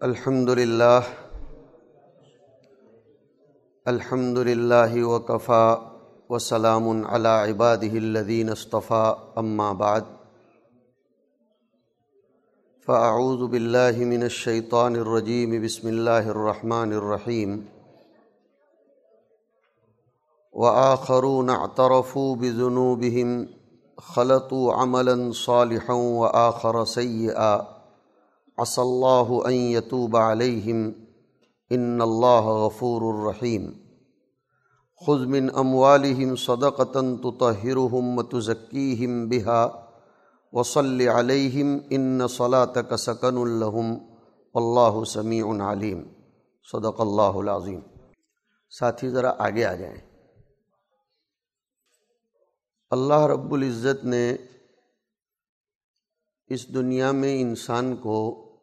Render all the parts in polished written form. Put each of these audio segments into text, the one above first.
الحمد للہ وکفیٰ وسلام علی عبادہ الذین اصطفیٰ اما بعد فاعوذ باللہ من الشیطان الرجیم بسم اللہ الرحمن الرحیم وآخرون اعترفوا بذنوبہم خلطوا عملا صالحا وآخر سیئا عسى اللہ ان یتوب علیہم ان اللہ غفور رحیم خذ من اموالہم صدقۃ تطہرہم وتزکیہم بها وصل علیہم ان صلاتک سکن لہم واللہ سمیع علیم صدق اللہ العظیم۔ ساتھی ذرا آگے آ جائیں۔ اللہ رب العزت نے اس دنیا میں انسان کو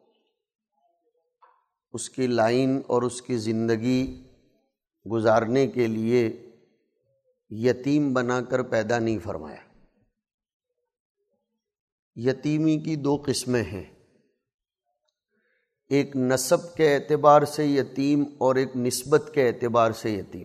اس کی لائن اور اس کی زندگی گزارنے کے لیے یتیم بنا کر پیدا نہیں فرمایا۔ یتیمی کی دو قسمیں ہیں، ایک نسب کے اعتبار سے یتیم اور ایک نسبت کے اعتبار سے یتیم۔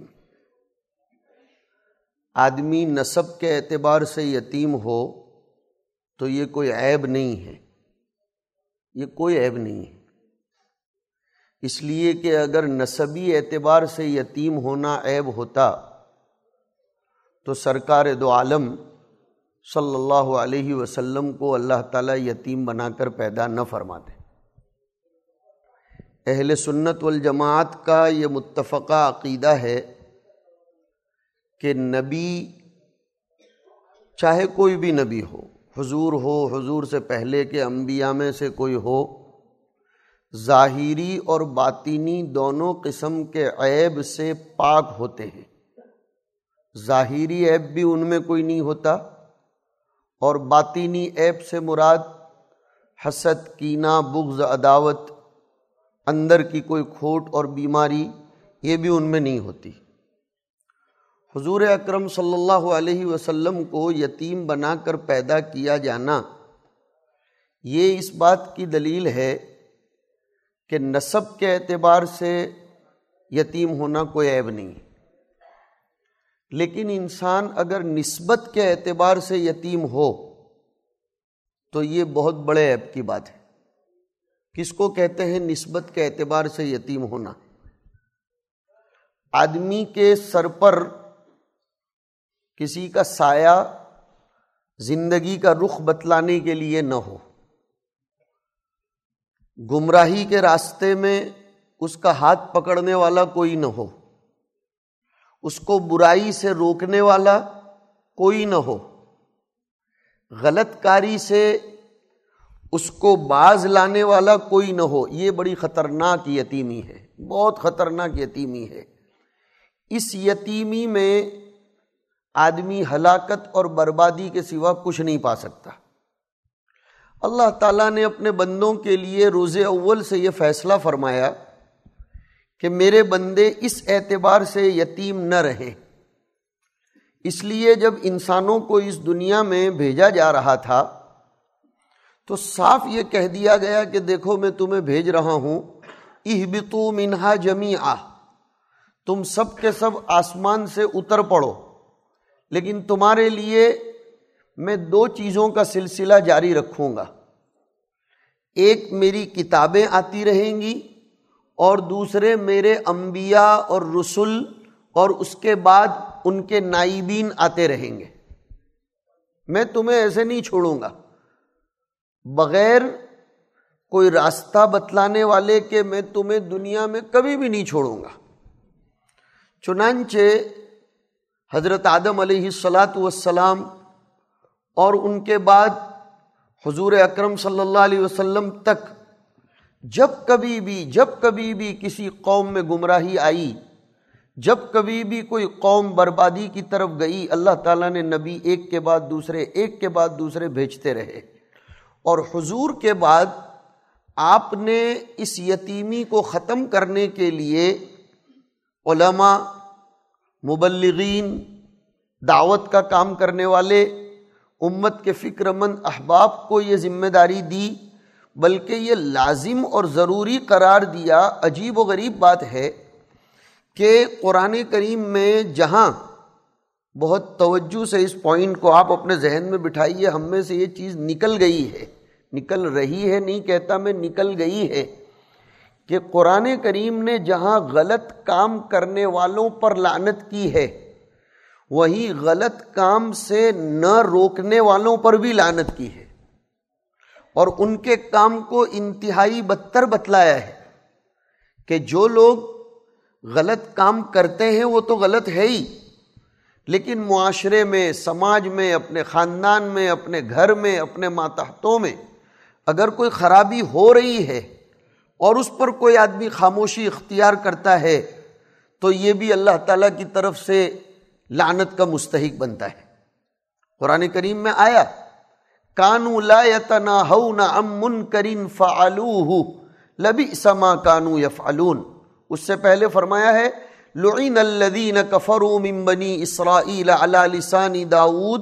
آدمی نسب کے اعتبار سے یتیم ہو تو یہ کوئی عیب نہیں ہے، یہ کوئی عیب نہیں ہے، اس لیے کہ اگر نسبی اعتبار سے یتیم ہونا عیب ہوتا تو سرکار دو عالم صلی اللہ علیہ وسلم کو اللہ تعالیٰ یتیم بنا کر پیدا نہ فرماتے۔ اہل سنت والجماعت کا یہ متفقہ عقیدہ ہے کہ نبی چاہے کوئی بھی نبی ہو، حضور ہو، حضور سے پہلے کے انبیاء میں سے کوئی ہو، ظاہری اور باطنی دونوں قسم کے عیب سے پاک ہوتے ہیں۔ ظاہری عیب بھی ان میں کوئی نہیں ہوتا اور باطنی عیب سے مراد حسد، کینہ، بغض، عداوت، اندر کی کوئی کھوٹ اور بیماری یہ بھی ان میں نہیں ہوتی۔ حضور اکرم صلی اللہ علیہ وسلم کو یتیم بنا کر پیدا کیا جانا یہ اس بات کی دلیل ہے کہ نسب کے اعتبار سے یتیم ہونا کوئی عیب نہیں، لیکن انسان اگر نسبت کے اعتبار سے یتیم ہو تو یہ بہت بڑے عیب کی بات ہے۔ کس کو کہتے ہیں نسبت کے اعتبار سے یتیم ہونا؟ آدمی کے سر پر کسی کا سایہ زندگی کا رخ بتلانے کے لیے نہ ہو، گمراہی کے راستے میں اس کا ہاتھ پکڑنے والا کوئی نہ ہو، اس کو برائی سے روکنے والا کوئی نہ ہو، غلط کاری سے اس کو باز لانے والا کوئی نہ ہو، یہ بڑی خطرناک یتیمی ہے، بہت خطرناک یتیمی ہے۔ اس یتیمی میں آدمی ہلاکت اور بربادی کے سوا کچھ نہیں پا سکتا۔ اللہ تعالیٰ نے اپنے بندوں کے لیے روز اول سے یہ فیصلہ فرمایا کہ میرے بندے اس اعتبار سے یتیم نہ رہیں۔ اس لیے جب انسانوں کو اس دنیا میں بھیجا جا رہا تھا تو صاف یہ کہہ دیا گیا کہ دیکھو میں تمہیں بھیج رہا ہوں، اہبطوا منہا جمیعا، تم سب کے سب آسمان سے اتر پڑو، لیکن تمہارے لیے میں دو چیزوں کا سلسلہ جاری رکھوں گا، ایک میری کتابیں آتی رہیں گی اور دوسرے میرے انبیاء اور رسل اور اس کے بعد ان کے نائبین آتے رہیں گے۔ میں تمہیں ایسے نہیں چھوڑوں گا بغیر کوئی راستہ بتلانے والے کہ میں تمہیں دنیا میں کبھی بھی نہیں چھوڑوں گا۔ چنانچہ حضرت آدم علیہ السلام اور ان کے بعد حضور اکرم صلی اللہ علیہ وسلم تک جب کبھی بھی کسی قوم میں گمراہی آئی، جب کبھی بھی کوئی قوم بربادی کی طرف گئی، اللہ تعالیٰ نے نبی ایک کے بعد دوسرے بھیجتے رہے، اور حضور کے بعد آپ نے اس یتیمی کو ختم کرنے کے لیے علماء، مبلغین، دعوت کا کام کرنے والے، امت کے فکر مند احباب کو یہ ذمہ داری دی، بلکہ یہ لازم اور ضروری قرار دیا۔ عجیب و غریب بات ہے کہ قرآن کریم میں جہاں بہت توجہ سے اس پوائنٹ کو آپ اپنے ذہن میں بٹھائیے، ہم میں سے یہ چیز نکل گئی ہے، نکل رہی ہے نہیں کہتا میں، نکل گئی ہے کہ قرآن کریم نے جہاں غلط کام کرنے والوں پر لعنت کی ہے، وہیں غلط کام سے نہ روکنے والوں پر بھی لعنت کی ہے، اور ان کے کام کو انتہائی بدتر بتلایا ہے کہ جو لوگ غلط کام کرتے ہیں وہ تو غلط ہے ہی، لیکن معاشرے میں، سماج میں، اپنے خاندان میں، اپنے گھر میں، اپنے ماتحتوں میں اگر کوئی خرابی ہو رہی ہے اور اس پر کوئی آدمی خاموشی اختیار کرتا ہے تو یہ بھی اللہ تعالیٰ کی طرف سے لعنت کا مستحق بنتا ہے۔ قرآن کریم میں آیا کانوا لا یتناہون عن منکر فعلوہ لبئس ما کانوا یفعلون، اس سے پہلے فرمایا ہے لعن الذین کفروا من بنی اسرائیل علی لسان داؤد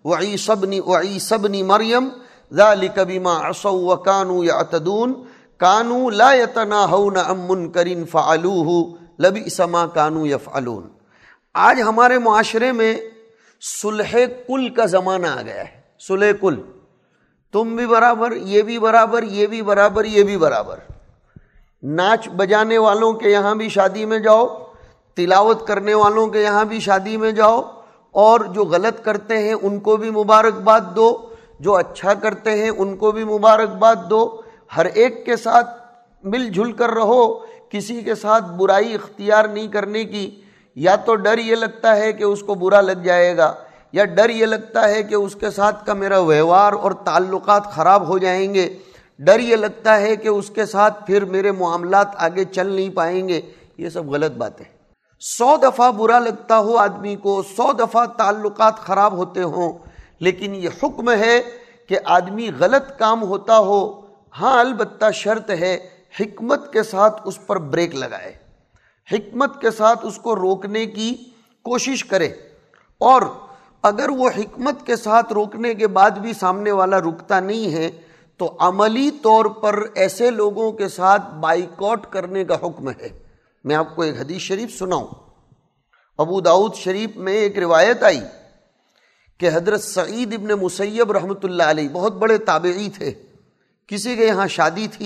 وعیسی ابن مریم ذلک بما عصوا وکانوا یعتدون کانوا لا یتناہون عن منکر فعلوہ لبئس ما کانوا یفعلون۔ آج ہمارے معاشرے میں صلح کل کا زمانہ آ گیا ہے، صلح کل، تم بھی برابر، یہ بھی برابر، یہ بھی برابر، یہ بھی برابر۔ ناچ بجانے والوں کے یہاں بھی شادی میں جاؤ، تلاوت کرنے والوں کے یہاں بھی شادی میں جاؤ، اور جو غلط کرتے ہیں ان کو بھی مبارکباد دو، جو اچھا کرتے ہیں ان کو بھی مبارکباد دو، ہر ایک کے ساتھ مل جل کر رہو، کسی کے ساتھ برائی اختیار نہیں کرنے کی۔ یا تو ڈر یہ لگتا ہے کہ اس کو برا لگ جائے گا، یا ڈر یہ لگتا ہے کہ اس کے ساتھ کا میرا ویوہار اور تعلقات خراب ہو جائیں گے، ڈر یہ لگتا ہے کہ اس کے ساتھ پھر میرے معاملات آگے چل نہیں پائیں گے۔ یہ سب غلط باتیں۔ 100 دفعہ برا لگتا ہو آدمی کو، 100 دفعہ تعلقات خراب ہوتے ہوں، لیکن یہ حکم ہے کہ آدمی غلط کام ہوتا ہو، ہاں البتہ شرط ہے حکمت کے ساتھ اس پر بریک لگائے، حکمت کے ساتھ اس کو روکنے کی کوشش کرے، اور اگر وہ حکمت کے ساتھ روکنے کے بعد بھی سامنے والا رکتا نہیں ہے تو عملی طور پر ایسے لوگوں کے ساتھ بائیکاٹ کرنے کا حکم ہے۔ میں آپ کو ایک حدیث شریف سناؤں۔ ابو داؤد شریف میں ایک روایت آئی کہ حضرت سعید ابن مسیب رحمۃ اللہ علیہ بہت بڑے تابعی تھے، کسی کے یہاں شادی تھی،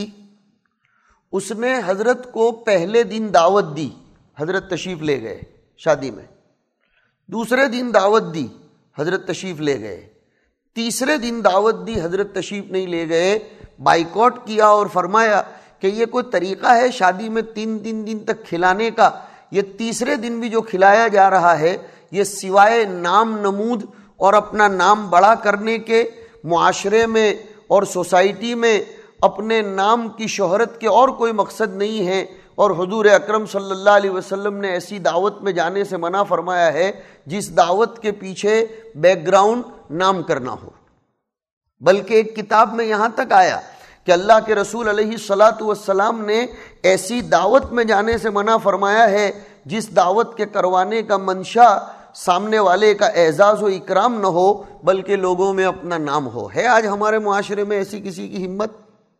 اس نے حضرت کو پہلے دن دعوت دی، حضرت تشریف لے گئے شادی میں، دوسرے دن دعوت دی، حضرت تشریف لے گئے، تیسرے دن دعوت دی، حضرت تشریف نہیں لے گئے، بائیکاٹ کیا اور فرمایا کہ یہ کوئی طریقہ ہے شادی میں 3 دن تک کھلانے کا؟ یہ تیسرے دن بھی جو کھلایا جا رہا ہے یہ سوائے نام نمود اور اپنا نام بڑا کرنے کے، معاشرے میں اور سوسائٹی میں اپنے نام کی شہرت کے اور کوئی مقصد نہیں ہے، اور حضور اکرم صلی اللہ علیہ وسلم نے ایسی دعوت میں جانے سے منع فرمایا ہے جس دعوت کے پیچھے بیک گراؤنڈ نام کرنا ہو۔ بلکہ ایک کتاب میں یہاں تک آیا کہ اللہ کے رسول علیہ الصلاۃ والسلام نے ایسی دعوت میں جانے سے منع فرمایا ہے جس دعوت کے کروانے کا منشا سامنے والے کا اعزاز و اکرام نہ ہو بلکہ لوگوں میں اپنا نام ہو۔ ہے آج ہمارے معاشرے میں ایسی کسی کی ہمت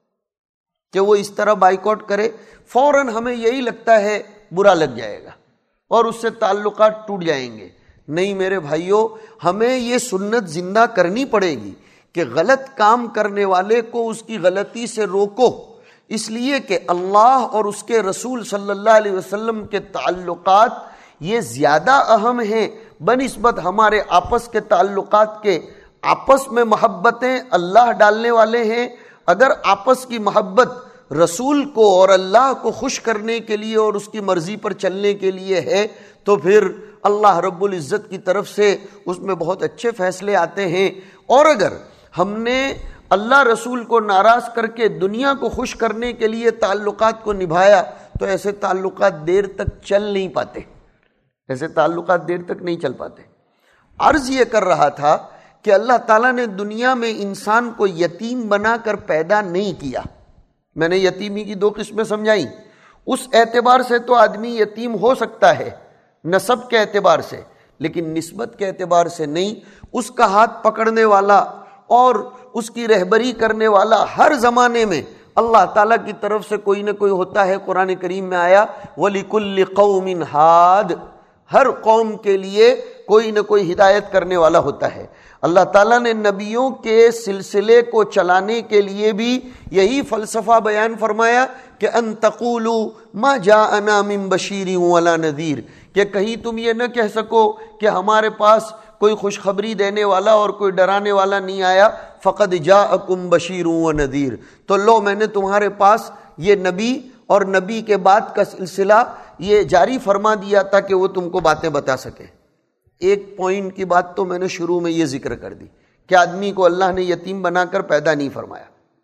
کہ وہ اس طرح بائیکاٹ کرے؟ فوراً ہمیں یہی لگتا ہے برا لگ جائے گا اور اس سے تعلقات ٹوٹ جائیں گے۔ نہیں میرے بھائیوں، ہمیں یہ سنت زندہ کرنی پڑے گی کہ غلط کام کرنے والے کو اس کی غلطی سے روکو، اس لیے کہ اللہ اور اس کے رسول صلی اللہ علیہ وسلم کے تعلقات یہ زیادہ اہم ہیں بنسبت ہمارے آپس کے تعلقات کے۔ آپس میں محبتیں اللہ ڈالنے والے ہیں۔ اگر آپس کی محبت رسول کو اور اللہ کو خوش کرنے کے لیے اور اس کی مرضی پر چلنے کے لیے ہے تو پھر اللہ رب العزت کی طرف سے اس میں بہت اچھے فیصلے آتے ہیں۔ اور اگر ہم نے اللہ رسول کو ناراض کر کے دنیا کو خوش کرنے کے لیے تعلقات کو نبھایا تو ایسے تعلقات دیر تک چل نہیں پاتے، ایسے تعلقات دیر تک نہیں چل پاتے۔ عرض یہ کر رہا تھا کہ اللہ تعالیٰ نے دنیا میں انسان کو یتیم بنا کر پیدا نہیں کیا۔ میں نے یتیمی کی 2 قسمیں سمجھائیں۔ اس اعتبار سے تو آدمی یتیم ہو سکتا ہے نسب کے اعتبار سے، لیکن نسبت کے اعتبار سے نہیں۔ اس کا ہاتھ پکڑنے والا اور اس کی رہبری کرنے والا ہر زمانے میں اللہ تعالیٰ کی طرف سے کوئی نہ کوئی ہوتا ہے. قرآن کریم میں آیا وَلِكُلِّ قَوْمٍ ہاد، ہر قوم کے لیے کوئی نہ کوئی ہدایت کرنے والا ہوتا ہے. اللہ تعالیٰ نے نبیوں کے سلسلے کو چلانے کے لیے بھی یہی فلسفہ بیان فرمایا کہ ان تقولوا ما جاءنا من بشیر ولا نذیر، کہ کہیں تم یہ نہ کہہ سکو کہ ہمارے پاس کوئی خوشخبری دینے والا اور کوئی ڈرانے والا نہیں آیا. فقد جاءکم بشیر و نذیر، تو لو میں نے تمہارے پاس یہ نبی اور نبی کے بعد کا سلسلہ یہ جاری فرما دیا تھا کہ وہ تم کو باتیں بتا سکے. ایک پوائنٹ کی بات تو میں نے شروع میں یہ ذکر کر دی کہ آدمی کو اللہ نے یتیم بنا کر پیدا نہیں فرمایا.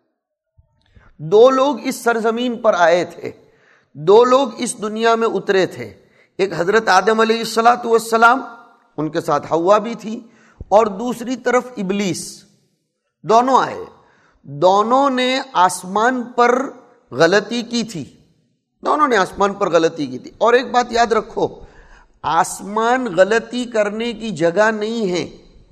دو لوگ اس سرزمین پر آئے تھے، دو لوگ اس دنیا میں اترے تھے. ایک حضرت آدم علیہ السلام، ان کے ساتھ حوا بھی تھی، اور دوسری طرف ابلیس. دونوں آئے، دونوں نے آسمان پر غلطی کی تھی، دونوں نے آسمان پر غلطی کی تھی. اور ایک بات یاد رکھو، آسمان غلطی کرنے کی جگہ نہیں ہے.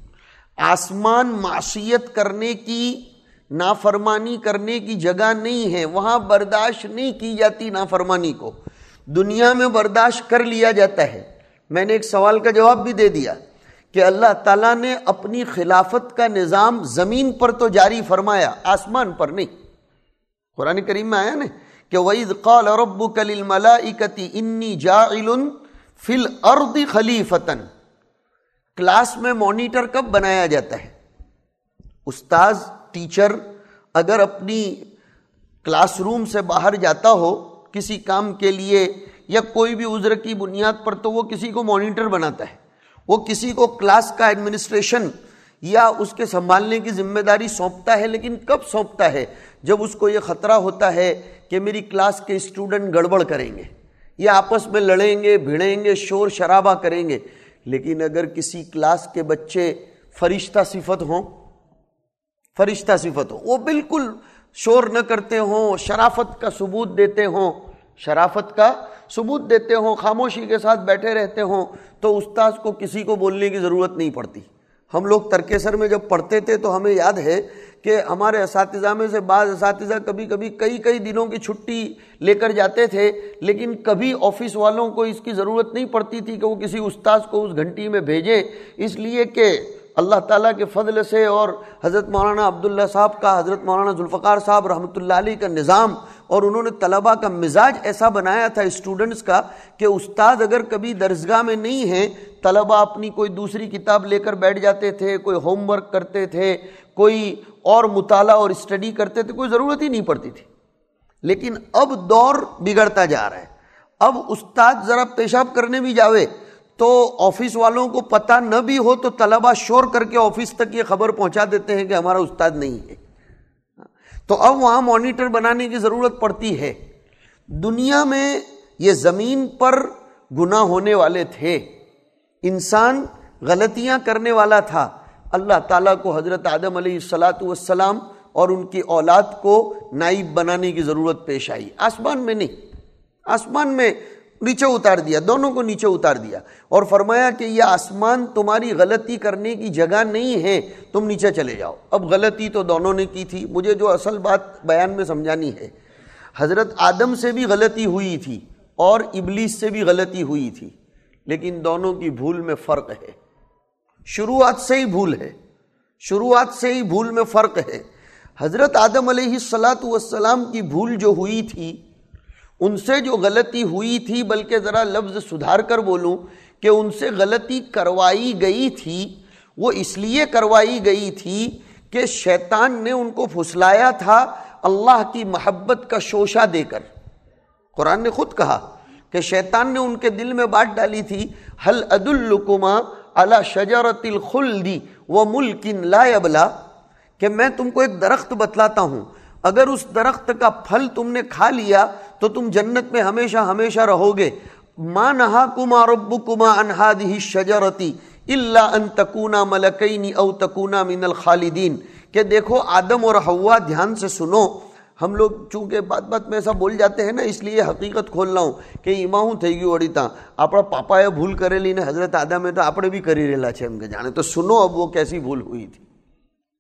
آسمان معصیت کرنے کی، نافرمانی کرنے کی جگہ نہیں ہے. وہاں برداشت نہیں کی جاتی نافرمانی کو. دنیا میں برداشت کر لیا جاتا ہے. میں نے ایک سوال کا جواب بھی دے دیا کہ اللہ تعالیٰ نے اپنی خلافت کا نظام زمین پر تو جاری فرمایا، آسمان پر نہیں. قرآن کریم میں آیا نا کہ وَإِذْ قَالَ رَبُّكَ لِلْمَلَائِكَةِ إِنِّي جَاعِلٌ فِي الْأَرْضِ خَلِيفَةً. کلاس میں مانیٹر کب بنایا جاتا ہے؟ استاذ، ٹیچر اگر اپنی کلاس روم سے باہر جاتا ہو کسی کام کے لیے یا کوئی بھی عذر کی بنیاد پر، تو وہ کسی کو مانیٹر بناتا ہے، وہ کسی کو کلاس کا ایڈمنسٹریشن یا اس کے سنبھالنے کی ذمہ داری سونپتا ہے. لیکن کب سونپتا ہے؟ جب اس کو یہ خطرہ ہوتا ہے کہ میری کلاس کے اسٹوڈنٹ گڑبڑ کریں گے یا آپس میں لڑیں گے، بھیڑیں گے، شور شرابہ کریں گے. لیکن اگر کسی کلاس کے بچے فرشتہ صفت ہوں، فرشتہ صفت ہوں، وہ بالکل شور نہ کرتے ہوں، شرافت کا ثبوت دیتے ہوں، شرافت کا ثبوت دیتے ہوں، خاموشی کے ساتھ بیٹھے رہتے ہوں، تو استاذ کو کسی کو بولنے کی ضرورت نہیں پڑتی. ہم لوگ ترکیسر میں جب پڑھتے تھے تو ہمیں یاد ہے کہ ہمارے اساتذہ میں سے بعض اساتذہ کبھی کبھی کئی دنوں کی چھٹی لے کر جاتے تھے، لیکن کبھی آفس والوں کو اس کی ضرورت نہیں پڑتی تھی کہ وہ کسی استاذ کو اس گھنٹی میں بھیجیں، اس لیے کہ اللہ تعالیٰ کے فضل سے اور حضرت مولانا عبداللہ صاحب کا، حضرت مولانا ذوالفقار صاحب رحمۃ اللہ علیہ کا نظام، اور انہوں نے طلباء کا مزاج ایسا بنایا تھا اسٹوڈنٹس کا کہ استاد اگر کبھی درسگاہ میں نہیں ہیں، طلباء اپنی کوئی دوسری کتاب لے کر بیٹھ جاتے تھے، کوئی ہوم ورک کرتے تھے، کوئی اور مطالعہ اور اسٹڈی کرتے تھے، کوئی ضرورت ہی نہیں پڑتی تھی. لیکن اب دور بگڑتا جا رہا ہے. اب استاد ذرا پیشاب کرنے بھی جاوے تو آفس والوں کو پتہ نہ بھی ہو تو طلباء شور کر کے آفس تک یہ خبر پہنچا دیتے ہیں کہ ہمارا استاد نہیں ہے. تو اب وہاں مانیٹر بنانے کی ضرورت پڑتی ہے. دنیا میں یہ زمین پر گناہ ہونے والے تھے، انسان غلطیاں کرنے والا تھا. اللہ تعالیٰ کو حضرت آدم علیہ السلام اور ان کی اولاد کو نائب بنانے کی ضرورت پیش آئی. آسمان میں نہیں، آسمان میں نیچے اتار دیا، دونوں کو نیچے اتار دیا اور فرمایا کہ یہ آسمان تمہاری غلطی کرنے کی جگہ نہیں ہے، تم نیچے چلے جاؤ. اب غلطی تو دونوں نے کی تھی. مجھے جو اصل بات بیان میں سمجھانی ہے، حضرت آدم سے بھی غلطی ہوئی تھی اور ابلیس سے بھی غلطی ہوئی تھی، لیکن دونوں کی بھول میں فرق ہے. شروعات سے ہی بھول ہے، شروعات سے ہی بھول میں فرق ہے. حضرت آدم علیہ السلام کی بھول جو ہوئی تھی، ان سے جو غلطی ہوئی تھی، بلکہ ذرا لفظ سدھار کر بولوں کہ ان سے غلطی کروائی گئی تھی، وہ اس لیے کروائی گئی تھی کہ شیطان نے ان کو پھسلایا تھا اللہ کی محبت کا شوشہ دے کر. قرآن نے خود کہا کہ شیطان نے ان کے دل میں بات ڈالی تھی، هل ادلکما علی شجرۃ الخلد وملک لا یبلی، کہ میں تم کو ایک درخت بتلاتا ہوں، اگر اس درخت کا پھل تم نے کھا لیا تو تم جنت میں ہمیشہ ہمیشہ رہو گے. ما نہاکما ربکما عن ہذہ الشجرۃ الا ان تکونا ملکین او تکونا من الخالدین. کہ دیکھو آدم اور حوا، دھیان سے سنو. ہم لوگ چونکہ بات بات میں ایسا بول جاتے ہیں نا، اس لیے حقیقت کھول رہا ہوں کہ ایماؤں تھئی گئی وڑی تا આપણા પાપાએ ભૂલ કરેલી ને حضرت આદમે તો આપણે બી કરી રહેલા છે એમ કે જાણે. તો સુનો اب وہ کیسی بھول ہوئی تھی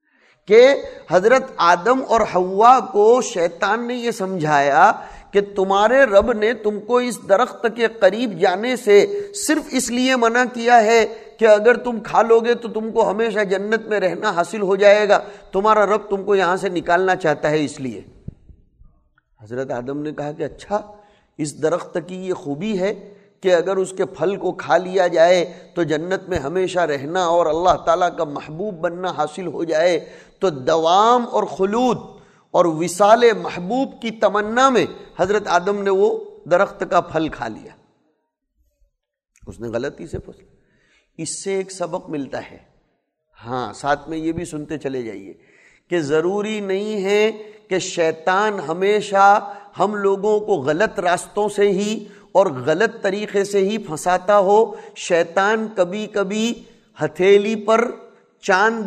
کہ حضرت آدم اور حوا کو شیطان نے یہ سمجھایا کہ تمہارے رب نے تم کو اس درخت کے قریب جانے سے صرف اس لیے منع کیا ہے کہ اگر تم کھا لو گے تو تم کو ہمیشہ جنت میں رہنا حاصل ہو جائے گا، تمہارا رب تم کو یہاں سے نکالنا چاہتا ہے اس لیے۔ حضرت آدم نے کہا کہ اچھا، اس درخت کی یہ خوبی ہے کہ اگر اس کے پھل کو کھا لیا جائے تو جنت میں ہمیشہ رہنا اور اللہ تعالیٰ کا محبوب بننا حاصل ہو جائے۔ تو دوام اور خلود اور وصال محبوب کی تمنا میں حضرت آدم نے وہ درخت کا پھل کھا لیا، اس نے غلطی سے پھنسا۔ اس سے ایک سبق ملتا ہے، ہاں ساتھ میں یہ بھی سنتے چلے جائیے کہ ضروری نہیں ہے کہ شیطان ہمیشہ ہم لوگوں کو غلط راستوں سے ہی اور غلط طریقے سے ہی پھنساتا ہو۔ شیطان کبھی کبھی ہتھیلی پر چاند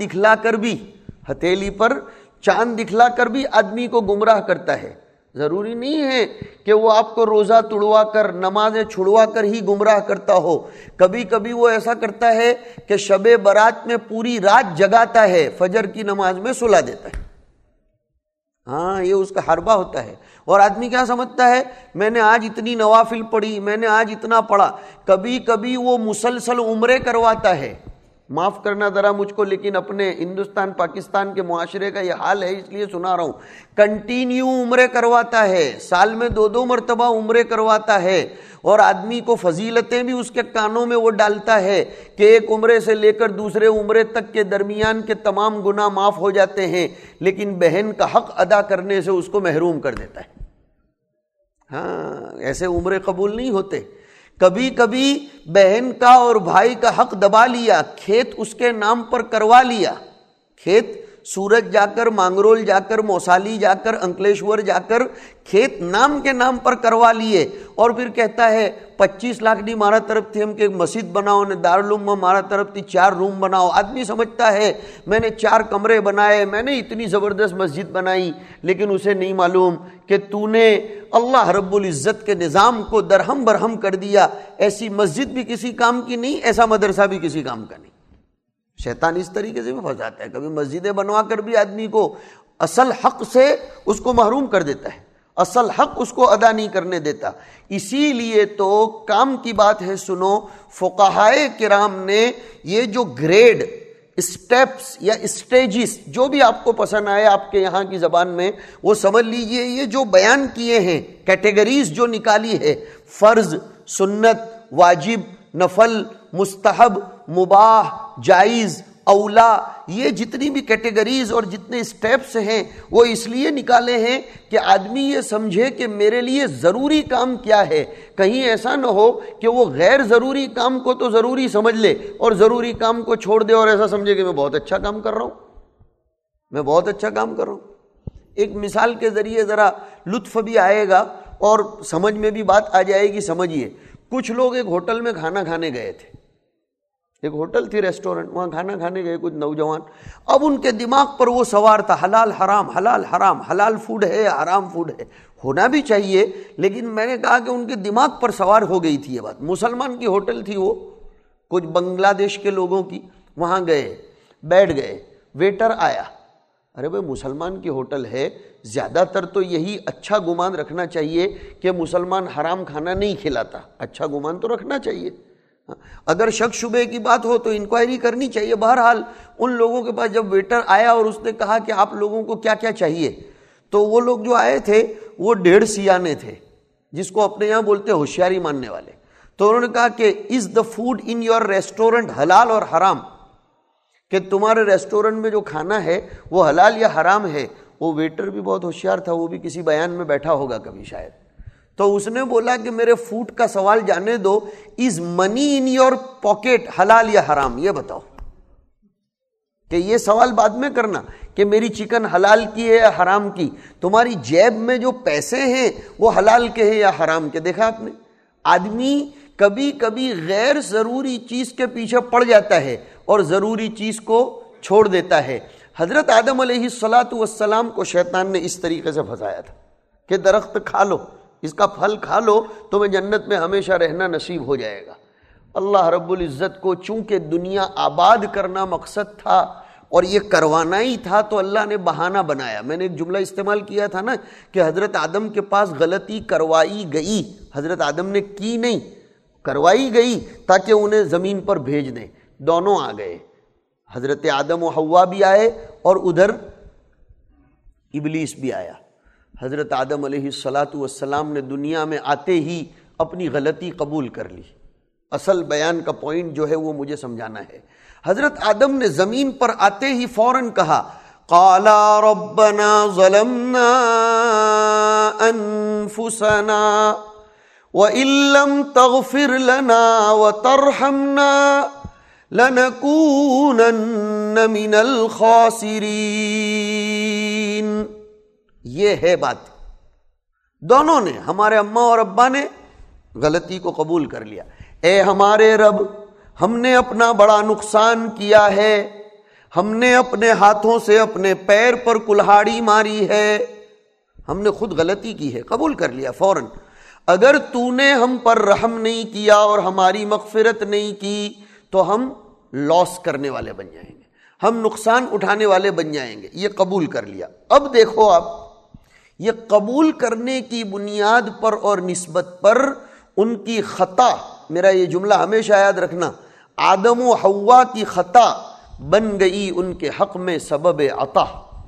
دکھلا کر بھی آدمی کو گمراہ کرتا ہے۔ ضروری نہیں ہے کہ وہ آپ کو روزہ توڑوا کر، نمازیں چھڑوا کر ہی گمراہ کرتا ہو۔ کبھی کبھی وہ ایسا کرتا ہے کہ شب برات میں پوری رات جگاتا ہے، فجر کی نماز میں سلا دیتا ہے۔ ہاں، یہ اس کا حربہ ہوتا ہے۔ اور آدمی کیا سمجھتا ہے، میں نے آج اتنی نوافل پڑھی، میں نے آج اتنا پڑھا۔ کبھی کبھی وہ مسلسل عمرے کرواتا ہے۔ معاف کرنا ذرا مجھ کو، لیکن اپنے ہندوستان پاکستان کے معاشرے کا یہ حال ہے، اس لیے سنا رہا ہوں۔ کنٹینیو عمرے کرواتا ہے، سال میں 2 مرتبہ عمرے کرواتا ہے، اور آدمی کو فضیلتیں بھی اس کے کانوں میں وہ ڈالتا ہے کہ ایک عمرے سے لے کر دوسرے عمرے تک کے درمیان کے تمام گناہ معاف ہو جاتے ہیں، لیکن بہن کا حق ادا کرنے سے اس کو محروم کر دیتا ہے۔ ہاں، ایسے عمرے قبول نہیں ہوتے۔ کبھی کبھی بہن کا اور بھائی کا حق دبا لیا، کھیت اس کے نام پر کروا لیا، کھیت سورج جا کر، مانگرول جا کر، موسالی جا کر، انکلیشور جا کر کھیت نام کے نام پر کروا لیے، اور پھر کہتا ہے 25 لاکھ نہیں ہمارا طرف تھی، ہم کہ مسجد بناؤ، نے دارالعلوم ہمارا طرف تھی 4 روم بناؤ۔ آدمی سمجھتا ہے میں نے 4 کمرے بنائے، میں نے اتنی زبردست مسجد بنائی، لیکن اسے نہیں معلوم کہ تو نے اللہ رب العزت کے نظام کو درہم برہم کر دیا۔ ایسی مسجد بھی کسی کام کی نہیں، ایسا مدرسہ بھی کسی کام کا نہیں۔ شیطان اس طریقے سے بھی پھنساتا ہے، کبھی مسجدیں بنوا کر بھی آدمی کو اصل حق سے اس کو محروم کر دیتا ہے، اصل حق اس کو ادا نہیں کرنے دیتا۔ اسی لیے تو کام کی بات ہے، سنو، فقہائے کرام نے یہ جو گریڈ، اسٹیپس یا اسٹیجز، جو بھی آپ کو پسند آئے آپ کے یہاں کی زبان میں، وہ سمجھ لیجئے، یہ جو بیان کیے ہیں، کیٹیگریز جو نکالی ہے، فرض، سنت، واجب، نفل، مستحب، مباح، جائز، اولا، یہ جتنی بھی کیٹیگریز اور جتنے اسٹیپس ہیں وہ اس لیے نکالے ہیں کہ آدمی یہ سمجھے کہ میرے لیے ضروری کام کیا ہے۔ کہیں ایسا نہ ہو کہ وہ غیر ضروری کام کو تو ضروری سمجھ لے اور ضروری کام کو چھوڑ دے اور ایسا سمجھے کہ میں بہت اچھا کام کر رہا ہوں، میں بہت اچھا کام کر رہا ہوں۔ ایک مثال کے ذریعے ذرا لطف بھی آئے گا اور سمجھ میں بھی بات آ جائے گی۔ سمجھیے، کچھ لوگ ایک ہوٹل میں کھانا کھانے گئے تھے، ایک ہوٹل تھی، ریسٹورنٹ، وہاں کھانا کھانے گئے کچھ نوجوان۔ اب ان کے دماغ پر وہ سوار تھا حلال حرام، حلال حرام، حلال فوڈ ہے، حرام فوڈ ہے، ہونا بھی چاہیے، لیکن میں نے کہا کہ ان کے دماغ پر سوار ہو گئی تھی یہ بات۔ مسلمان کی ہوٹل تھی وہ، کچھ بنگلہ دیش کے لوگوں کی، وہاں گئے، بیٹھ گئے، ویٹر آیا، ارے بھائی مسلمان کی ہوٹل ہے، زیادہ تر تو یہی اچھا گمان رکھنا چاہیے کہ مسلمان حرام کھانا نہیں کھلاتا، اچھا گمان تو رکھنا چاہیے۔ اگر شک شبے کی بات ہو تو انکوائری کرنی چاہیے۔ بہرحال ان لوگوں کے پاس جب ویٹر آیا اور اس نے کہا کہ آپ لوگوں کو کیا کیا چاہیے، تو وہ لوگ جو آئے تھے وہ 1.5 سیانے تھے، جس کو اپنے یہاں بولتے ہوشیاری ماننے والے۔ تو انہوں نے کہا کہ is the food in your restaurant حلال اور حرام، کہ تمہارے ریسٹورنٹ میں جو کھانا ہے وہ حلال یا حرام ہے۔ وہ ویٹر بھی بہت ہوشیار تھا، وہ بھی کسی بیان میں بیٹھا ہوگا کبھی شاید، تو اس نے بولا کہ میرے فوڈ کا سوال جانے دو، از منی ان یور پاکٹ حلال یا حرام، یہ بتاؤ، کہ یہ سوال بعد میں کرنا کہ میری چکن حلال کی ہے یا حرام کی، تمہاری جیب میں جو پیسے ہیں وہ حلال کے ہیں یا حرام کے۔ دیکھا آپ نے، آدمی کبھی کبھی غیر ضروری چیز کے پیچھے پڑ جاتا ہے اور ضروری چیز کو چھوڑ دیتا ہے۔ حضرت آدم علیہ السلام کو شیطان نے اس طریقے سے پھنسایا تھا کہ درخت کھا لو، اس کا پھل کھا لو، تمہیں جنت میں ہمیشہ رہنا نصیب ہو جائے گا۔ اللہ رب العزت کو چونکہ دنیا آباد کرنا مقصد تھا، اور یہ کروانا ہی تھا تو اللہ نے بہانہ بنایا. میں نے ایک جملہ استعمال کیا تھا نا کہ حضرت آدم کے پاس غلطی کروائی گئی، حضرت آدم نے کی نہیں، کروائی گئی تاکہ انہیں زمین پر بھیج دیں. دونوں آ گئے، حضرت آدم و حوا بھی آئے اور ادھر ابلیس بھی آیا. حضرت آدم علیہ السلام نے دنیا میں آتے ہی اپنی غلطی قبول کر لی. اصل بیان کا پوائنٹ جو ہے وہ مجھے سمجھانا ہے. حضرت آدم نے زمین پر آتے ہی فوراً کہا قالا ربنا ظلمنا انفسنا وَإِن لَّمْ تَغْفِرْ لَنَا وَتَرْحَمْنَا لَنَكُونَنَّ مِنَ الْخَاسِرِينَ. یہ ہے بات. دونوں نے، ہمارے اماں اور ابا نے غلطی کو قبول کر لیا. اے ہمارے رب، ہم نے اپنا بڑا نقصان کیا ہے، ہم نے اپنے ہاتھوں سے اپنے پیر پر کلہاڑی ماری ہے، ہم نے خود غلطی کی ہے. قبول کر لیا فوراً. اگر تو نے ہم پر رحم نہیں کیا اور ہماری مغفرت نہیں کی تو ہم لاس کرنے والے بن جائیں گے، ہم نقصان اٹھانے والے بن جائیں گے. یہ قبول کر لیا. اب دیکھو آپ، یہ قبول کرنے کی بنیاد پر اور نسبت پر ان کی خطا، میرا یہ جملہ ہمیشہ یاد رکھنا، آدم و حوا کی خطا بن گئی ان کے حق میں سبب عطا.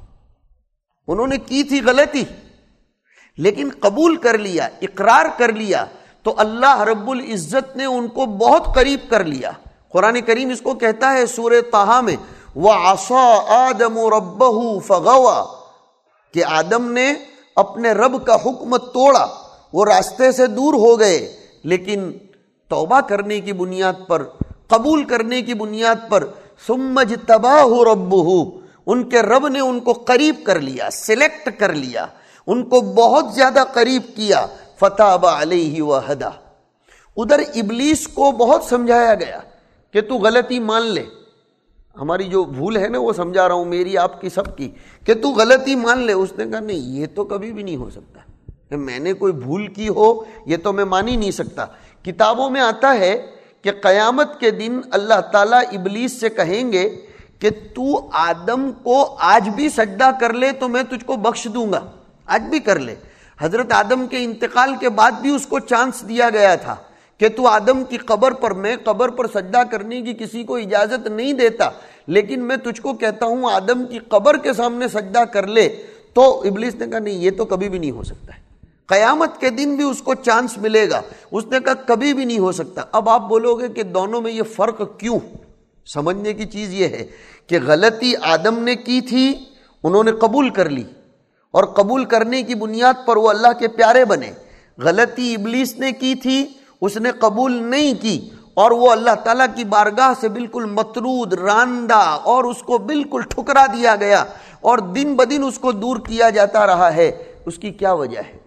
انہوں نے کی تھی غلطی لیکن قبول کر لیا، اقرار کر لیا تو اللہ رب العزت نے ان کو بہت قریب کر لیا. قرآن کریم اس کو کہتا ہے سورہ طٰہٰ میں وَعَصَىٰ آدَمُ رَبَّهُ فَغَوَىٰ، کہ آدم نے اپنے رب کا حکم توڑا، وہ راستے سے دور ہو گئے، لیکن توبہ کرنے کی بنیاد پر، قبول کرنے کی بنیاد پر ثُمَّ اجْتَبَاهُ رَبُّهُ، ان کے رب نے ان کو قریب کر لیا، سلیکٹ کر لیا، ان کو بہت زیادہ قریب کیا. فَتَابَ عَلَيْهِ وَهَدَى. ادھر ابلیس کو بہت سمجھایا گیا کہ تو غلطی مان لے. ہماری جو بھول ہے نا وہ سمجھا رہا ہوں، میری آپ کی سب کی، کہ تو غلطی مان لے. اس نے کہا نہیں، یہ تو کبھی بھی نہیں ہو سکتا کہ میں نے کوئی بھول کی ہو، یہ تو میں مان ہی نہیں سکتا. کتابوں میں آتا ہے کہ قیامت کے دن اللہ تعالیٰ ابلیس سے کہیں گے کہ تو آدم کو آج بھی سجدہ کر لے تو میں تجھ کو بخش دوں گا، آج بھی کر لے. حضرت آدم کے انتقال کے بعد بھی اس کو چانس دیا گیا تھا کہ تو آدم کی قبر پر، میں قبر پر سجدہ کرنے کی کسی کو اجازت نہیں دیتا، لیکن میں تجھ کو کہتا ہوں آدم کی قبر کے سامنے سجدہ کر لے. تو ابلیس نے کہا نہیں، یہ تو کبھی بھی نہیں ہو سکتا ہے. قیامت کے دن بھی اس کو چانس ملے گا. اس نے کہا کبھی بھی نہیں ہو سکتا. اب آپ بولو گے کہ دونوں میں یہ فرق کیوں؟ سمجھنے کی چیز یہ ہے کہ غلطی آدم نے کی تھی، انہوں نے قبول کر لی اور قبول کرنے کی بنیاد پر وہ اللہ کے پیارے بنے. غلطی ابلیس نے کی تھی، اس نے قبول نہیں کی اور وہ اللہ تعالیٰ کی بارگاہ سے بالکل مطرود، راندہ اور اس کو بالکل ٹھکرا دیا گیا اور دن بدن اس کو دور کیا جاتا رہا ہے. اس کی کیا وجہ ہے؟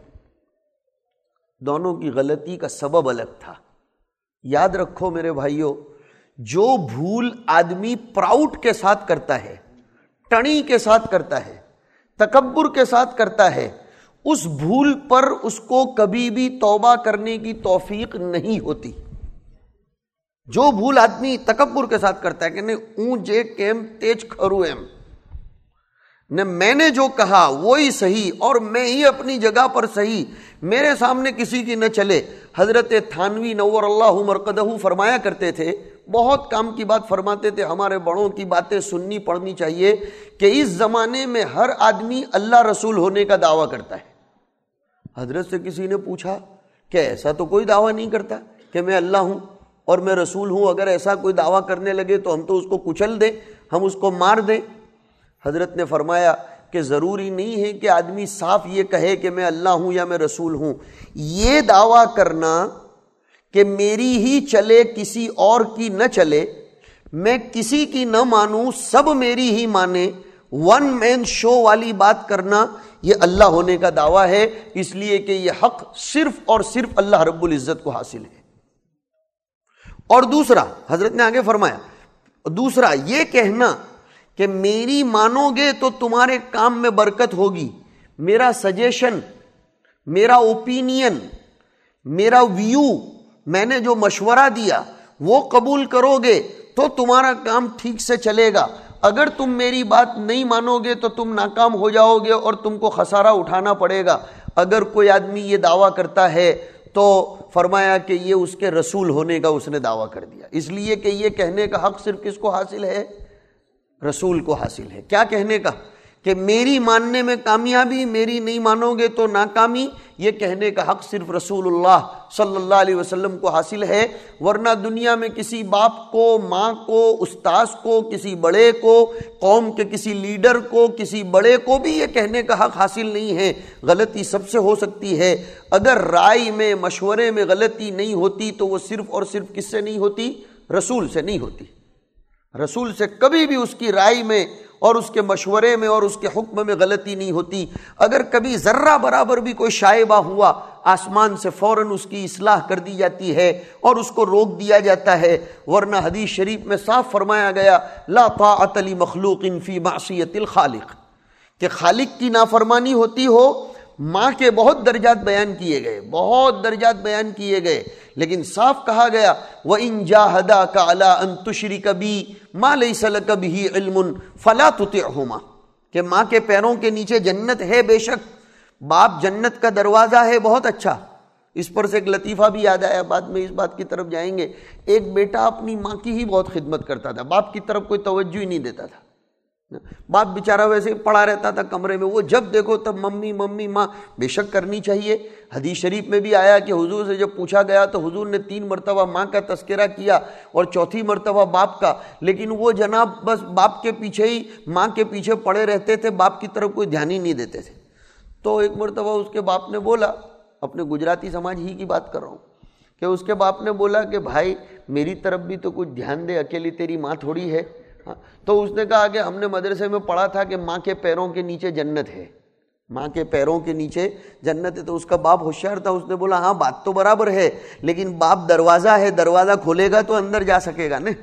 دونوں کی غلطی کا سبب الگ تھا. یاد رکھو میرے بھائیوں، جو بھول آدمی پراؤڈ کے ساتھ کرتا ہے، ٹڑی کے ساتھ کرتا ہے، تکبر کے ساتھ کرتا ہے، اس بھول پر اس کو کبھی بھی توبہ کرنے کی توفیق نہیں ہوتی. جو بھول آدمی تکبر کے ساتھ کرتا ہے کہ نہیں اونچے کیم تیج کھرو ایم، نہ میں نے جو کہا وہی صحیح اور میں ہی اپنی جگہ پر صحیح، میرے سامنے کسی کی نہ چلے. حضرت تھانوی نور اللہ مرقدہ فرمایا کرتے تھے، بہت کام کی بات فرماتے تھے، ہمارے بڑوں کی باتیں سننی پڑنی چاہیے، کہ اس زمانے میں ہر آدمی اللہ رسول ہونے کا دعویٰ کرتا ہے. حضرت سے کسی نے پوچھا کہ ایسا تو کوئی دعویٰ نہیں کرتا کہ میں اللہ ہوں اور میں رسول ہوں، اگر ایسا کوئی دعویٰ کرنے لگے تو ہم تو اس کو کچل دیں، ہم اس کو مار دیں. حضرت نے فرمایا کہ ضروری نہیں ہے کہ آدمی صاف یہ کہے کہ میں اللہ ہوں یا میں رسول ہوں. یہ دعویٰ کرنا کہ میری ہی چلے کسی اور کی نہ چلے، میں کسی کی نہ مانوں سب میری ہی مانے، ون مین شو والی بات کرنا، یہ اللہ ہونے کا دعویٰ ہے، اس لیے کہ یہ حق صرف اور صرف اللہ رب العزت کو حاصل ہے. اور دوسرا، حضرت نے آگے فرمایا، دوسرا یہ کہنا کہ میری مانو گے تو تمہارے کام میں برکت ہوگی، میرا سجیشن، میرا اوپینین، میرا ویو، میں نے جو مشورہ دیا وہ قبول کرو گے تو تمہارا کام ٹھیک سے چلے گا، اگر تم میری بات نہیں مانو گے تو تم ناکام ہو جاؤ گے اور تم کو خسارہ اٹھانا پڑے گا۔ اگر کوئی آدمی یہ دعویٰ کرتا ہے تو فرمایا کہ یہ اس کے رسول ہونے کا اس نے دعویٰ کر دیا، اس لیے کہ یہ کہنے کا حق صرف کس کو حاصل ہے؟ رسول کو حاصل ہے۔ کیا کہنے کا؟ کہ میری ماننے میں کامیابی، میری نہیں مانو گے تو ناکامی، یہ کہنے کا حق صرف رسول اللہ صلی اللہ علیہ وسلم کو حاصل ہے۔ ورنہ دنیا میں کسی باپ کو، ماں کو، استاذ کو، کسی بڑے کو، قوم کے کسی لیڈر کو، کسی بڑے کو بھی یہ کہنے کا حق حاصل نہیں ہے۔ غلطی سب سے ہو سکتی ہے۔ اگر رائے میں، مشورے میں غلطی نہیں ہوتی تو وہ صرف اور صرف کس سے نہیں ہوتی؟ رسول سے نہیں ہوتی۔ رسول سے کبھی بھی اس کی رائے میں اور اس کے مشورے میں اور اس کے حکم میں غلطی نہیں ہوتی۔ اگر کبھی ذرہ برابر بھی کوئی شائبہ ہوا، آسمان سے فوراً اس کی اصلاح کر دی جاتی ہے اور اس کو روک دیا جاتا ہے۔ ورنہ حدیث شریف میں صاف فرمایا گیا لا طاعۃ لمخلوق فی معصیۃ الخالق، کہ خالق کی نافرمانی ہوتی ہو۔ ماں کے بہت درجات بیان کیے گئے، بہت درجات بیان کیے گئے، لیکن صاف کہا گیا وَإِن جَاهَدَاكَ عَلَىٰ أَن تُشْرِكَ بِي مَا لَيْسَ لَكَ بِهِ عِلْمٌ فَلَا تُطِعْهُمَا، کہ ماں کے پیروں کے نیچے جنت ہے، بے شک باپ جنت کا دروازہ ہے، بہت اچھا۔ اس پر سے ایک لطیفہ بھی یاد آیا، بعد میں اس بات کی طرف جائیں گے۔ ایک بیٹا اپنی ماں کی ہی بہت خدمت کرتا تھا، باپ کی طرف کوئی توجہ ہی نہیں دیتا تھا۔ باپ بیچارہ ویسے پڑا رہتا تھا کمرے میں، وہ جب دیکھو تب ممی ممی ماں، بے شک کرنی چاہیے۔ حدیث شریف میں بھی آیا کہ حضور سے جب پوچھا گیا تو حضور نے 3 مرتبہ ماں کا تذکرہ کیا اور 4تھی مرتبہ باپ کا، لیکن وہ جناب بس باپ کے پیچھے ہی، ماں کے پیچھے پڑے رہتے تھے، باپ کی طرف کوئی دھیان ہی نہیں دیتے تھے۔ تو ایک مرتبہ اس کے باپ نے بولا، اپنے گجراتی سماج ہی کی بات کر رہا ہوں، کہ اس کے باپ نے بولا کہ بھائی میری طرف بھی تو کچھ دھیان دے، اکیلی تیری ماں تھوڑی ہے۔ تو اس نے کہا کہ ہم نے مدرسے میں پڑھا تھا کہ ماں کے پیروں کے نیچے جنت ہے، ماں کے پیروں کے نیچے جنت ہے۔ تو اس کا باپ ہوشیار تھا، اس نے بولا ہاں بات تو برابر ہے، لیکن باپ دروازہ ہے، دروازہ کھولے گا تو اندر جا سکے گا نا،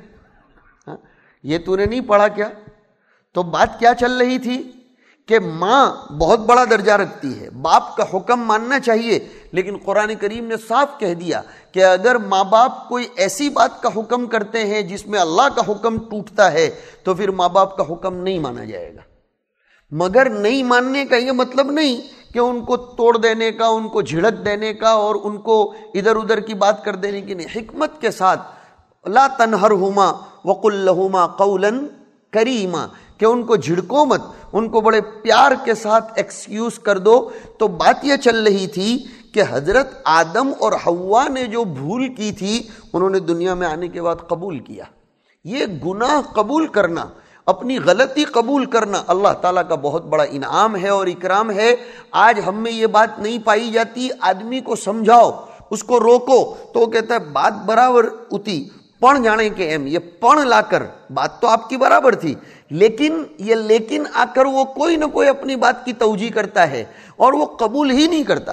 یہ تو نے نہیں پڑھا کیا؟ تو بات کیا چل رہی تھی کہ ماں بہت بڑا درجہ رکھتی ہے، باپ کا حکم ماننا چاہیے، لیکن قرآن کریم نے صاف کہہ دیا کہ اگر ماں باپ کوئی ایسی بات کا حکم کرتے ہیں جس میں اللہ کا حکم ٹوٹتا ہے تو پھر ماں باپ کا حکم نہیں مانا جائے گا۔ مگر نہیں ماننے کا یہ مطلب نہیں کہ ان کو توڑ دینے کا، ان کو جھڑک دینے کا اور ان کو ادھر ادھر کی بات کر دینے کی نہیں، حکمت کے ساتھ لا تنہرہما وقل لہما قولا کریما، کہ ان کو جھڑکو مت، ان کو بڑے پیار کے ساتھ ایکسکیوز کر دو۔ تو بات یہ چل رہی تھی کہ حضرت آدم اور حوا نے جو بھول کی تھی انہوں نے دنیا میں آنے کے بعد قبول کیا۔ یہ گناہ قبول کرنا، اپنی غلطی قبول کرنا اللہ تعالیٰ کا بہت بڑا انعام ہے اور اکرام ہے۔ آج ہم میں یہ بات نہیں پائی جاتی، آدمی کو سمجھاؤ، اس کو روکو تو وہ کہتا ہے بات برابر ہوتی، پڑھ جانے کے ایم، یہ پڑھ لا کر بات تو آپ کی برابر تھی، لیکن یہ لیکن آ کر وہ کوئی نہ کوئی اپنی بات کی توجیہ کرتا ہے اور وہ قبول ہی نہیں کرتا۔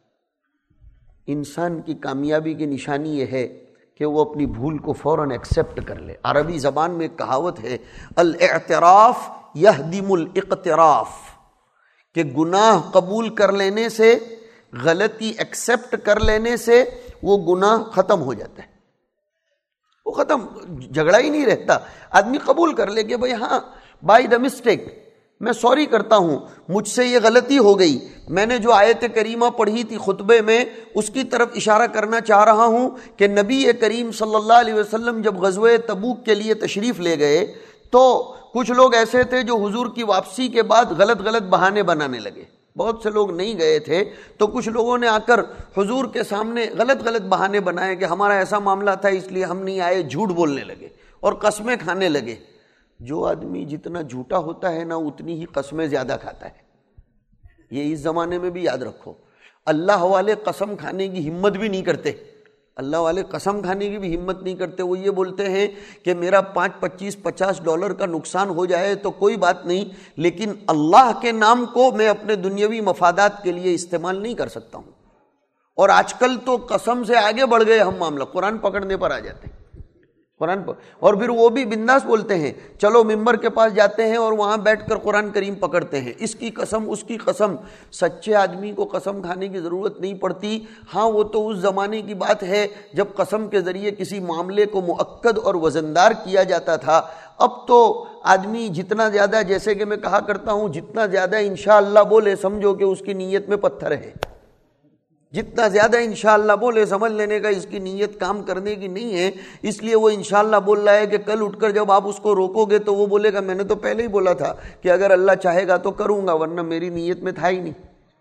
انسان کی کامیابی کی نشانی یہ ہے کہ وہ اپنی بھول کو فوراً ایکسیپٹ کر لے۔ عربی زبان میں ایک کہاوت ہے الاعتراف یہدم الاقتراف، کہ گناہ قبول کر لینے سے، غلطی ایکسیپٹ کر لینے سے وہ گناہ ختم ہو جاتا ہے، وہ ختم، جھگڑا ہی نہیں رہتا۔ آدمی قبول کر لے کہ بھئی ہاں بائی دا مسٹیک میں سوری کرتا ہوں، مجھ سے یہ غلطی ہو گئی، میں نے جو آیت کریمہ پڑھی تھی خطبے میں اس کی طرف اشارہ کرنا چاہ رہا ہوں کہ نبی کریم صلی اللہ علیہ وسلم جب غزوہ تبوک کے لیے تشریف لے گئے تو کچھ لوگ ایسے تھے جو حضور کی واپسی کے بعد غلط بہانے بنانے لگے۔ بہت سے لوگ نہیں گئے تھے تو کچھ لوگوں نے آ کر حضور کے سامنے غلط بہانے بنائے کہ ہمارا ایسا معاملہ تھا اس لیے ہم نہیں آئے، جھوٹ بولنے لگے اور قسمیں کھانے لگے۔ جو آدمی جتنا جھوٹا ہوتا ہے نا اتنی ہی قسمیں زیادہ کھاتا ہے، یہ اس زمانے میں بھی یاد رکھو۔ اللہ والے قسم کھانے کی ہمت بھی نہیں کرتے، اللہ والے قسم کھانے کی بھی ہمت نہیں کرتے۔ وہ یہ بولتے ہیں کہ میرا 25-50 ڈالر کا نقصان ہو جائے تو کوئی بات نہیں، لیکن اللہ کے نام کو میں اپنے دنیاوی مفادات کے لیے استعمال نہیں کر سکتا ہوں۔ اور آج کل تو قسم سے آگے بڑھ گئے ہم، معاملہ قرآن پکڑنے پر آ جاتے ہیں۔ قرآن پر، اور پھر وہ بھی بنداس بولتے ہیں، چلو ممبر کے پاس جاتے ہیں اور وہاں بیٹھ کر قرآن کریم پکڑتے ہیں، اس کی قسم اس کی قسم۔ سچے آدمی کو قسم کھانے کی ضرورت نہیں پڑتی۔ ہاں وہ تو اس زمانے کی بات ہے جب قسم کے ذریعے کسی معاملے کو مؤکد اور وزندار کیا جاتا تھا۔ اب تو آدمی جتنا زیادہ، جیسے کہ میں کہا کرتا ہوں، جتنا زیادہ انشاءاللہ بولے سمجھو کہ اس کی نیت میں پتھر ہے، جتنا زیادہ انشاءاللہ بولے سمجھ لینے کا اس کی نیت کام کرنے کی نہیں ہے۔ اس لیے وہ انشاءاللہ بول رہا ہے کہ کل اٹھ کر جب آپ اس کو روکو گے تو وہ بولے گا میں نے تو پہلے ہی بولا تھا کہ اگر اللہ چاہے گا تو کروں گا، ورنہ میری نیت میں تھا ہی نہیں۔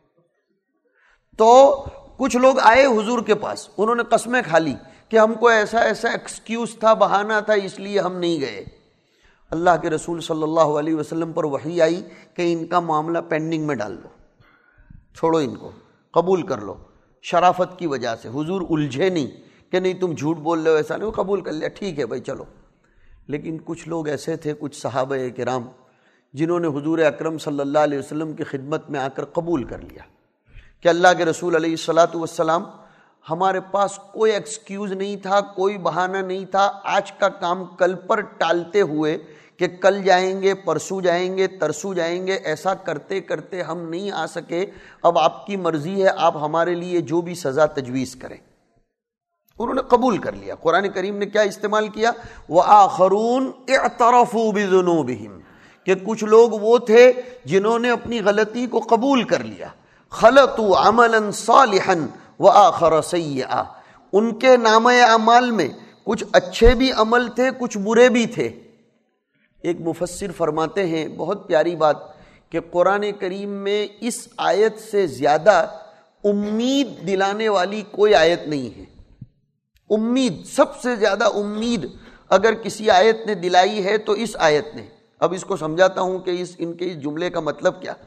تو کچھ لوگ آئے حضور کے پاس، انہوں نے قسمیں کھا لی کہ ہم کو ایسا ایسا ایکسکیوز تھا، بہانہ تھا، اس لیے ہم نہیں گئے۔ اللہ کے رسول صلی اللہ علیہ وسلم پر وحی آئی کہ ان کا معاملہ پینڈنگ میں ڈال دو، چھوڑو ان کو، قبول کر لو۔ شرافت کی وجہ سے حضور الجھے نہیں کہ نہیں تم جھوٹ بول رہے ہو، ایسا نہیں، قبول کر لیا، ٹھیک ہے بھائی چلو۔ لیکن کچھ لوگ ایسے تھے، کچھ صحابہ کرام، جنہوں نے حضور اکرم صلی اللہ علیہ وسلم کی خدمت میں آ کر قبول کر لیا کہ اللہ کے رسول علیہ الصلاۃ والسلام، ہمارے پاس کوئی ایکسکیوز نہیں تھا، کوئی بہانہ نہیں تھا، آج کا کام کل پر ٹالتے ہوئے کہ کل جائیں گے، پرسوں جائیں گے، ترسوں جائیں گے، ایسا کرتے کرتے ہم نہیں آ سکے، اب آپ کی مرضی ہے، آپ ہمارے لیے جو بھی سزا تجویز کریں۔ انہوں نے قبول کر لیا۔ قرآن کریم نے کیا استعمال کیا؟ وَآخَرُونَ اعْتَرَفُوا بِذُنُوبِهِمْ، کہ کچھ لوگ وہ تھے جنہوں نے اپنی غلطی کو قبول کر لیا۔ خَلَطُوا عَمَلًا صَالِحًا وَآخَرَ سَيِّئًا، ان کے نامہ اعمال میں کچھ اچھے بھی عمل تھے، کچھ برے بھی تھے۔ ایک مفسر فرماتے ہیں بہت پیاری بات کہ قرآن کریم میں اس آیت سے زیادہ امید دلانے والی کوئی آیت نہیں ہے۔ امید، سب سے زیادہ امید اگر کسی آیت نے دلائی ہے تو اس آیت نے۔ اب اس کو سمجھاتا ہوں کہ ان کے اس جملے کا مطلب کیا۔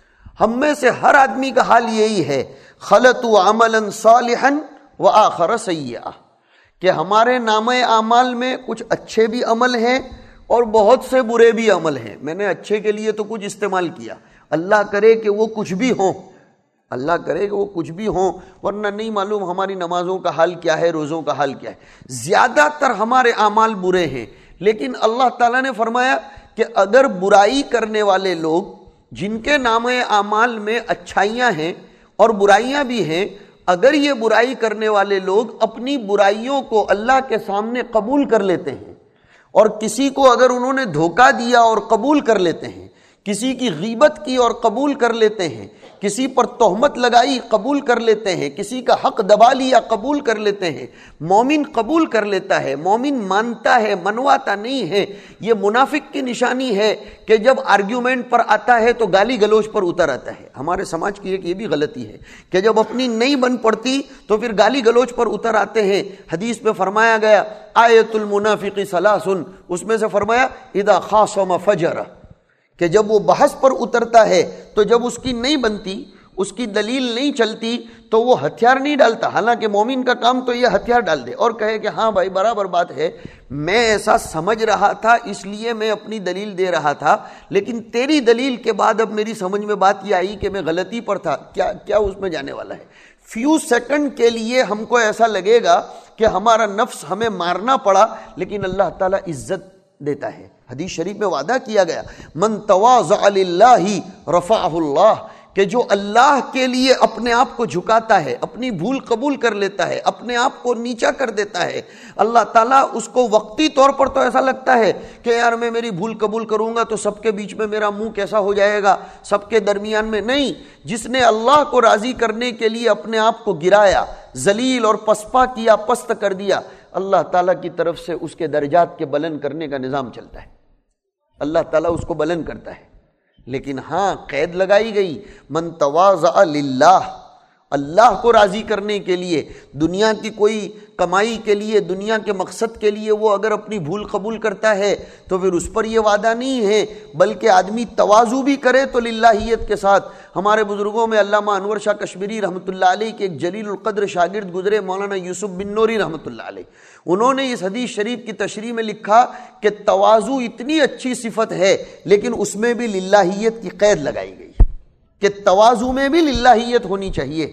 ہم میں سے ہر آدمی کا حال یہی ہے، خلطوا عملا صالحا وآخر سیئا، کہ ہمارے نامہ اعمال میں کچھ اچھے بھی عمل ہیں اور بہت سے برے بھی عمل ہیں۔ میں نے اچھے کے لیے تو کچھ استعمال کیا، اللہ کرے کہ وہ کچھ بھی ہوں، اللہ کرے کہ وہ کچھ بھی ہوں، ورنہ نہیں معلوم ہماری نمازوں کا حال کیا ہے، روزوں کا حال کیا ہے۔ زیادہ تر ہمارے اعمال برے ہیں، لیکن اللہ تعالیٰ نے فرمایا کہ اگر برائی کرنے والے لوگ جن کے نامہ اعمال میں اچھائیاں ہیں اور برائیاں بھی ہیں، اگر یہ برائی کرنے والے لوگ اپنی برائیوں کو اللہ کے سامنے قبول کر لیتے ہیں، اور کسی کو اگر انہوں نے دھوکہ دیا اور قبول کر لیتے ہیں، کسی کی غیبت کی اور قبول کر لیتے ہیں، کسی پر تہمت لگائی قبول کر لیتے ہیں، کسی کا حق دبا لیا قبول کر لیتے ہیں، مومن قبول کر لیتا ہے، مومن مانتا ہے، منواتا نہیں ہے۔ یہ منافق کی نشانی ہے کہ جب آرگیومنٹ پر آتا ہے تو گالی گلوچ پر اتر آتا ہے۔ ہمارے سماج کی ایک یہ بھی غلطی ہے کہ جب اپنی نہیں بن پڑتی تو پھر گالی گلوچ پر اتر آتے ہیں۔ حدیث میں فرمایا گیا آیت المنافق ثلاث، اس میں سے فرمایا اذا خاصم فجر، کہ جب وہ بحث پر اترتا ہے تو جب اس کی نہیں بنتی، اس کی دلیل نہیں چلتی تو وہ ہتھیار نہیں ڈالتا، حالانکہ مومن کا کام تو یہ ہتھیار ڈال دے اور کہے کہ ہاں بھائی برابر بات ہے، میں ایسا سمجھ رہا تھا اس لیے میں اپنی دلیل دے رہا تھا، لیکن تیری دلیل کے بعد اب میری سمجھ میں بات یہ آئی کہ میں غلطی پر تھا۔ کیا اس میں جانے والا ہے؟ فیو سیکنڈ کے لیے ہم کو ایسا لگے گا کہ ہمارا نفس ہمیں مارنا پڑا، لیکن اللہ تعالیٰ عزت دیتا ہے۔ حدیث شریف میں وعدہ کیا گیا من تواضع للہ رفعہ اللہ، کہ جو اللہ کے لیے اپنے آپ کو جھکاتا ہے، اپنی بھول قبول کر لیتا ہے، اپنے آپ کو نیچا کر دیتا ہے، اللہ تعالیٰ اس کو وقتی طور پر تو ایسا لگتا ہے کہ یار میں میری بھول قبول کروں گا تو سب کے بیچ میں میرا منہ کیسا ہو جائے گا، سب کے درمیان میں نہیں۔ جس نے اللہ کو راضی کرنے کے لیے اپنے آپ کو گرایا، ذلیل اور پسپا کیا، پست کر دیا، اللہ تعالیٰ کی طرف سے اس کے درجات کے بلند کرنے کا نظام چلتا ہے، اللہ تعالیٰ اس کو بلند کرتا ہے۔ لیکن ہاں قید لگائی گئی من تواضع للہ، اللہ کو راضی کرنے کے لیے، دنیا کی کوئی کمائی کے لیے، دنیا کے مقصد کے لیے وہ اگر اپنی بھول قبول کرتا ہے تو پھر اس پر یہ وعدہ نہیں ہے، بلکہ آدمی تواضع بھی کرے تو للہیت کے ساتھ۔ ہمارے بزرگوں میں علامہ انور شاہ کشمیری رحمۃ اللہ علیہ کے ایک جلیل القدر شاگرد گزرے مولانا یوسف بن نوری رحمۃ اللہ علیہ، انہوں نے اس حدیث شریف کی تشریح میں لکھا کہ تواضع اتنی اچھی صفت ہے لیکن اس میں بھی للہیت کی قید لگائی گئی کہ تواضع میں بھی للہیت ہونی چاہیے۔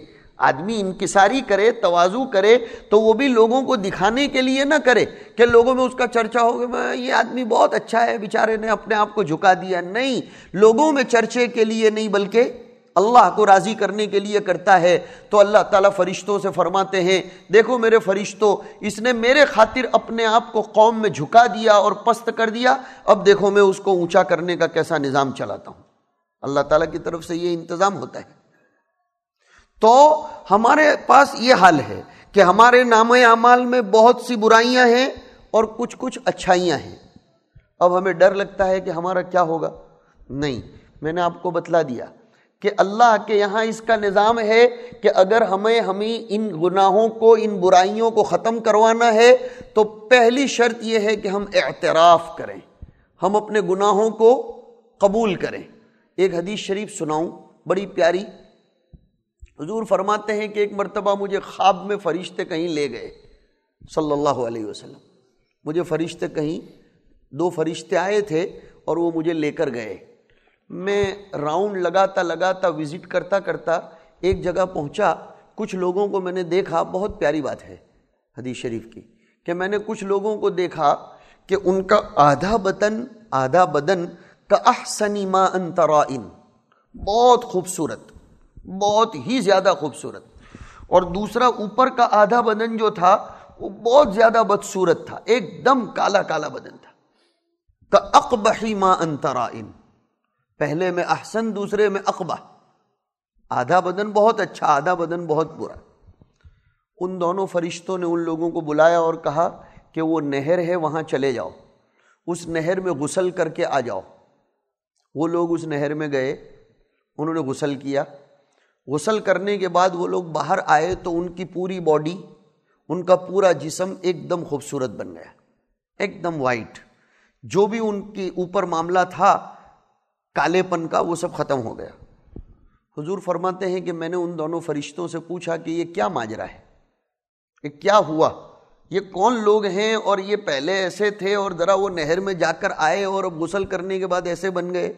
آدمی انکساری کرے، تواضع کرے تو وہ بھی لوگوں کو دکھانے کے لیے نہ کرے کہ لوگوں میں اس کا چرچا ہوگا، یہ آدمی بہت اچھا ہے، بیچارے نے اپنے آپ کو جھکا دیا. نہیں، لوگوں میں چرچے کے لیے نہیں بلکہ اللہ کو راضی کرنے کے لیے کرتا ہے. تو اللہ تعالیٰ فرشتوں سے فرماتے ہیں دیکھو میرے فرشتوں، اس نے میرے خاطر اپنے آپ کو قوم میں جھکا دیا اور پست کر دیا، اب دیکھو میں اس کو اونچا کرنے کا کیسا نظام چلاتا ہوں. اللہ تعالیٰ کی طرف سے یہ انتظام ہوتا ہے. تو ہمارے پاس یہ حال ہے کہ ہمارے نامہ اعمال میں بہت سی برائیاں ہیں اور کچھ اچھائیاں ہیں. اب ہمیں ڈر لگتا ہے کہ ہمارا کیا ہوگا. نہیں، میں نے آپ کو بتلا دیا کہ اللہ کے یہاں اس کا نظام ہے کہ اگر ہمیں ان گناہوں کو، ان برائیوں کو ختم کروانا ہے تو پہلی شرط یہ ہے کہ ہم اعتراف کریں، ہم اپنے گناہوں کو قبول کریں. ایک حدیث شریف سناؤں بڑی پیاری. حضور فرماتے ہیں کہ ایک مرتبہ مجھے خواب میں فرشتے کہیں لے گئے صلی اللہ علیہ وسلم. مجھے فرشتے کہیں، 2 فرشتے آئے تھے اور وہ مجھے لے کر گئے. میں راؤنڈ لگاتا وزٹ کرتا ایک جگہ پہنچا. کچھ لوگوں کو میں نے دیکھا، بہت پیاری بات ہے حدیث شریف کی، کہ میں نے کچھ لوگوں کو دیکھا کہ ان کا آدھا بدن کا احسن ما انت رائن، بہت خوبصورت، بہت ہی زیادہ خوبصورت، اور دوسرا اوپر کا آدھا بدن جو تھا وہ بہت زیادہ بدصورت تھا، ایک دم کالا بدن تھا. کاقبح ما انت رائن، پہلے میں احسن، دوسرے میں اقبح. آدھا بدن بہت اچھا، آدھا بدن بہت برا. ان دونوں فرشتوں نے ان لوگوں کو بلایا اور کہا کہ وہ نہر ہے وہاں چلے جاؤ، اس نہر میں غسل کر کے آ جاؤ. وہ لوگ اس نہر میں گئے، انہوں نے غسل کیا. غسل کرنے کے بعد وہ لوگ باہر آئے تو ان کی پوری باڈی، ان کا پورا جسم ایک دم خوبصورت بن گیا، ایک دم وائٹ. جو بھی ان کے اوپر معاملہ تھا کالے پن کا، وہ سب ختم ہو گیا. حضور فرماتے ہیں کہ میں نے ان دونوں فرشتوں سے پوچھا کہ یہ کیا ماجرا ہے، یہ کیا ہوا، یہ کون لوگ ہیں، اور یہ پہلے ایسے تھے اور ذرا وہ نہر میں جا کر آئے اور اب غسل کرنے کے بعد ایسے بن گئے.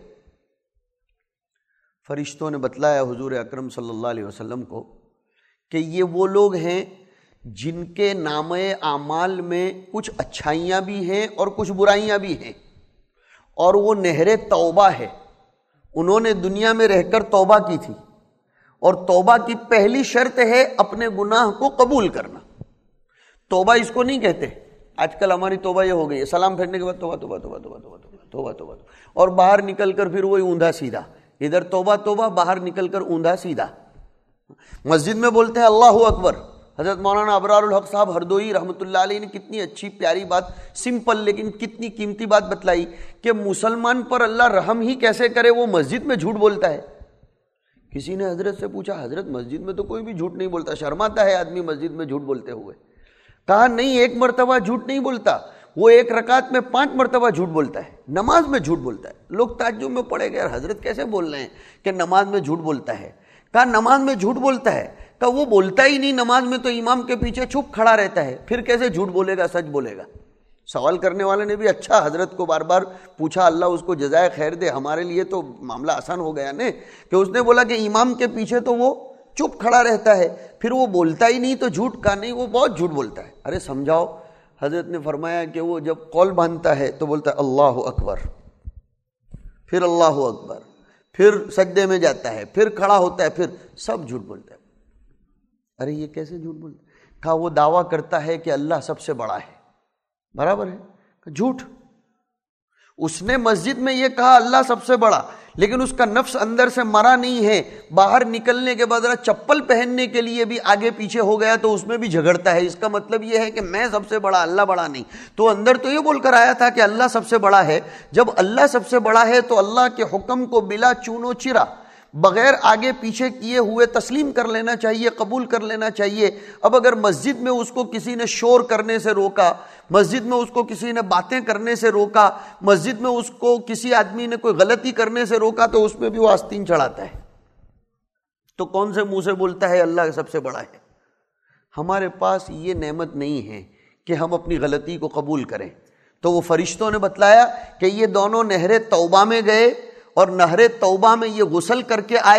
فرشتوں نے بتلایا حضور اکرم صلی اللہ علیہ وسلم کو کہ یہ وہ لوگ ہیں جن کے نامہ اعمال میں کچھ اچھائیاں بھی ہیں اور کچھ برائیاں بھی ہیں، اور وہ نہر توبہ ہے. انہوں نے دنیا میں رہ کر توبہ کی تھی، اور توبہ کی پہلی شرط ہے اپنے گناہ کو قبول کرنا. توبہ اس کو نہیں کہتے. آج کل ہماری توبہ یہ ہو گئی ہے، سلام پھیرنے کے بعد توبہ توبہ توبہ توبہ توبہ توبہ توبہ، اور باہر نکل کر پھر وہی اوندا سیدھا، ادھر توبہ توبہ، باہر نکل کر اوندا سیدھا. مسجد میں بولتے ہیں اللہ اکبر. حضرت مولانا ابرار الحق صاحب ہردوئی رحمۃ اللہ علیہ نے کتنی اچھی پیاری بات، سمپل لیکن کتنی قیمتی بات بتلائی کہ مسلمان پر اللہ رحم ہی کیسے کرے، وہ مسجد میں جھوٹ بولتا ہے. کسی نے حضرت سے پوچھا حضرت مسجد میں تو کوئی بھی جھوٹ نہیں بولتا، شرماتا ہے آدمی مسجد میں جھوٹ بولتے ہوئے. کہا نہیں، ایک مرتبہ جھوٹ نہیں بولتا، وہ ایک رکعت میں 5 مرتبہ جھوٹ بولتا ہے، نماز میں جھوٹ بولتا ہے. لوگ تعجب میں پڑے گئے، حضرت کیسے بول رہے ہیں کہ نماز میں جھوٹ بولتا ہے. کہا نماز میں جھوٹ بولتا ہے. کہا وہ بولتا ہی نہیں، نماز میں تو امام کے پیچھے چھپ کھڑا رہتا ہے، پھر کیسے جھوٹ بولے گا، سچ بولے گا. سوال کرنے والے نے بھی اچھا حضرت کو بار بار پوچھا، اللہ اس کو جزائے خیر دے، ہمارے لیے تو معاملہ آسان ہو گیا نا، کہ اس نے بولا کہ امام کے پیچھے تو وہ چپ کھڑا رہتا ہے، پھر وہ بولتا ہی نہیں تو جھوٹ کا نہیں، وہ بہت جھوٹ بولتا ہے. ارے سمجھاؤ. حضرت نے فرمایا کہ وہ جب قول باندھتا ہے تو بولتا ہے اللہ اکبر، پھر اللہ اکبر، پھر سجدے میں جاتا ہے، پھر کھڑا ہوتا ہے، پھر سب جھوٹ بولتا ہے. ارے یہ کیسے جھوٹ بولتا ہے؟ کہا وہ دعویٰ کرتا ہے کہ اللہ سب سے بڑا ہے. برابر ہے؟ جھوٹ. اس نے مسجد میں یہ کہا اللہ سب سے بڑا، لیکن اس کا نفس اندر سے مرا نہیں ہے. باہر نکلنے کے بعد چپل پہننے کے لیے بھی آگے پیچھے ہو گیا تو اس میں بھی جھگڑتا ہے. اس کا مطلب یہ ہے کہ میں سب سے بڑا، اللہ بڑا نہیں. تو اندر تو یہ بول کر آیا تھا کہ اللہ سب سے بڑا ہے. جب اللہ سب سے بڑا ہے تو اللہ کے حکم کو بلا چونو چرا، بغیر آگے پیچھے کیے ہوئے تسلیم کر لینا چاہیے، قبول کر لینا چاہیے. اب اگر مسجد میں اس کو کسی نے شور کرنے سے روکا، مسجد میں اس کو کسی نے باتیں کرنے سے روکا، مسجد میں اس کو کسی آدمی نے کوئی غلطی کرنے سے روکا، تو اس میں بھی وہ آستین چڑھاتا ہے. تو کون سے منہ سے بولتا ہے اللہ سب سے بڑا ہے؟ ہمارے پاس یہ نعمت نہیں ہے کہ ہم اپنی غلطی کو قبول کریں. تو وہ فرشتوں نے بتلایا کہ یہ دونوں نہر توبہ میں گئے، اور نہر توبہ میں یہ غسل کر کے آئے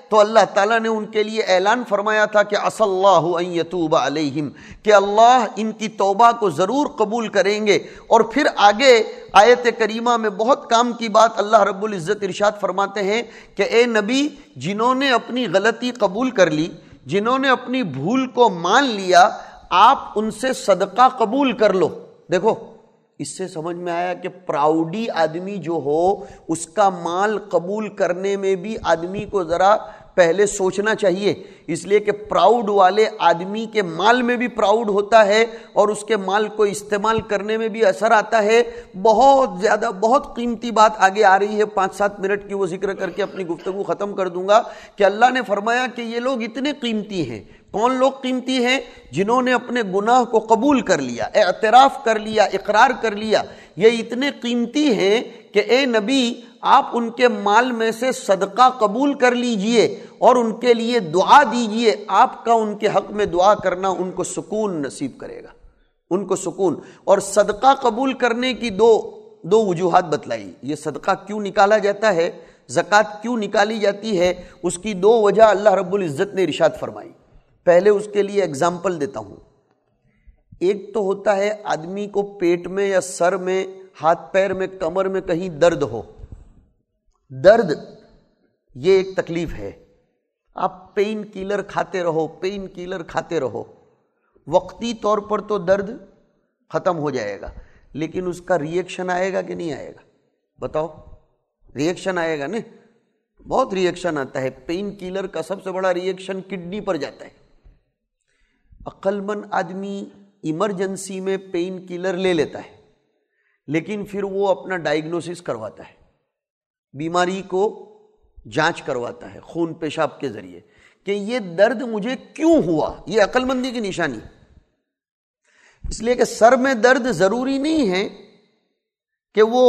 تو اللہ تعالیٰ نے ان کے لیے اعلان فرمایا تھا کہ عسى اللہ ان یتوب علیہم، کہ اللہ ان کی توبہ کو ضرور قبول کریں گے۔ اور پھر آگے آیت کریمہ میں بہت کام کی بات اللہ رب العزت ارشاد فرماتے ہیں کہ اے نبی، جنہوں نے اپنی غلطی قبول کر لی، جنہوں نے اپنی بھول کو مان لیا، آپ ان سے صدقہ قبول کر لو۔ دیکھو اس سے سمجھ میں آیا کہ پراؤڈی آدمی جو ہو اس کا مال قبول کرنے میں بھی آدمی کو ذرا پہلے سوچنا چاہیے، اس لیے کہ پراؤڈ والے آدمی کے مال میں بھی پراؤڈ ہوتا ہے اور اس کے مال کو استعمال کرنے میں بھی اثر آتا ہے۔ بہت زیادہ بہت قیمتی بات آگے آ رہی ہے، 5-7 منٹ کی وہ ذکر کر کے اپنی گفتگو ختم کر دوں گا کہ اللہ نے فرمایا کہ یہ لوگ اتنے قیمتی ہیں۔ کون لوگ قیمتی ہیں؟ جنہوں نے اپنے گناہ کو قبول کر لیا، اعتراف کر لیا، اقرار کر لیا۔ یہ اتنے قیمتی ہیں کہ اے نبی آپ ان کے مال میں سے صدقہ قبول کر لیجئے اور ان کے لیے دعا دیجئے۔ آپ کا ان کے حق میں دعا کرنا ان کو سکون نصیب کرے گا، ان کو سکون۔ اور صدقہ قبول کرنے کی دو وجوہات بتلائی۔ یہ صدقہ کیوں نکالا جاتا ہے، زکوٰۃ کیوں نکالی جاتی ہے، اس کی 2 وجہ اللہ رب العزت نے ارشاد فرمائی۔ پہلے اس کے لیے اگزامپل دیتا ہوں۔ ایک تو ہوتا ہے آدمی کو پیٹ میں یا سر میں، ہاتھ پیر میں، کمر میں کہیں درد ہو۔ درد یہ ایک تکلیف ہے، آپ پین کیلر کھاتے رہو، پین کیلر کھاتے رہو، وقتی طور پر تو درد ختم ہو جائے گا، لیکن اس کا ری ایکشن آئے گا کہ نہیں آئے گا؟ بتاؤ، ری ایکشن آئے گا نا؟ بہت ری ایکشن آتا ہے۔ پین کیلر کا سب سے بڑا ری ایکشن کڈنی پر جاتا ہے۔ عقل مند آدمی ایمرجنسی میں پین کیلر لے لیتا ہے، لیکن پھر وہ اپنا ڈائیگنوسس کرواتا ہے، بیماری کو جانچ کرواتا ہے خون پیشاب کے ذریعے کہ یہ درد مجھے کیوں ہوا۔ یہ عقل مندی کی نشانی۔ اس لیے کہ سر میں درد ضروری نہیں ہے کہ وہ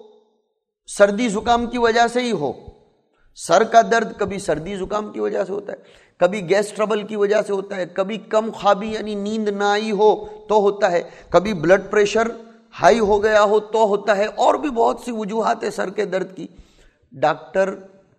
سردی زکام کی وجہ سے ہی ہو۔ سر کا درد کبھی سردی زکام کی وجہ سے ہوتا ہے، کبھی گیس ٹربل کی وجہ سے ہوتا ہے، کبھی کم خوابی یعنی نیند نہ آئی ہو تو ہوتا ہے، کبھی بلڈ پریشر ہائی ہو گیا ہو تو ہوتا ہے، اور بھی بہت سی وجوہات ہے سر کے درد کی۔ ڈاکٹر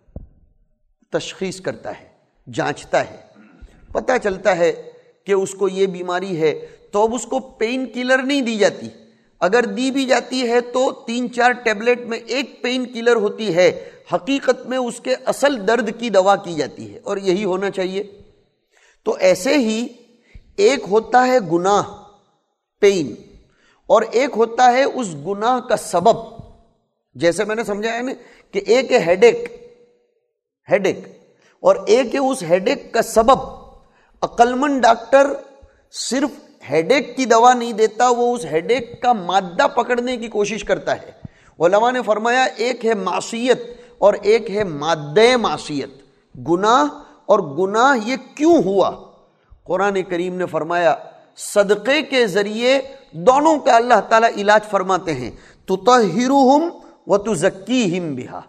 تشخیص کرتا ہے، جانچتا ہے، پتہ چلتا ہے کہ اس کو یہ بیماری ہے، تو اب اس کو پین کیلر نہیں دی جاتی۔ اگر دی بھی جاتی ہے تو 3-4 ٹیبلٹ میں ایک پین کیلر ہوتی ہے، حقیقت میں اس کے اصل درد کی دوا کی جاتی ہے، اور یہی ہونا چاہیے۔ تو ایسے ہی ایک ہوتا ہے گناہ، پین، اور ایک ہوتا ہے اس گناہ کا سبب۔ جیسے میں نے سمجھایا نا کہ ایک ہے ہیڈ ایک اور ایک ہے اس ہیڈ ایک کا سبب۔ عقل مند ڈاکٹر صرف ہیڈ ایک کی دوا نہیں دیتا، وہ اس ہیڈ ایک کا مادہ پکڑنے کی کوشش کرتا ہے۔ علماء نے فرمایا ایک ہے معصیت اور ایک ہے مادہ معصیت، گناہ، اور گناہ یہ کیوں ہوا؟ قرآن کریم نے فرمایا صدقے کے ذریعے دونوں کا اللہ تعالیٰ علاج فرماتے ہیں، تطہرہم وتزکیہم بہا۔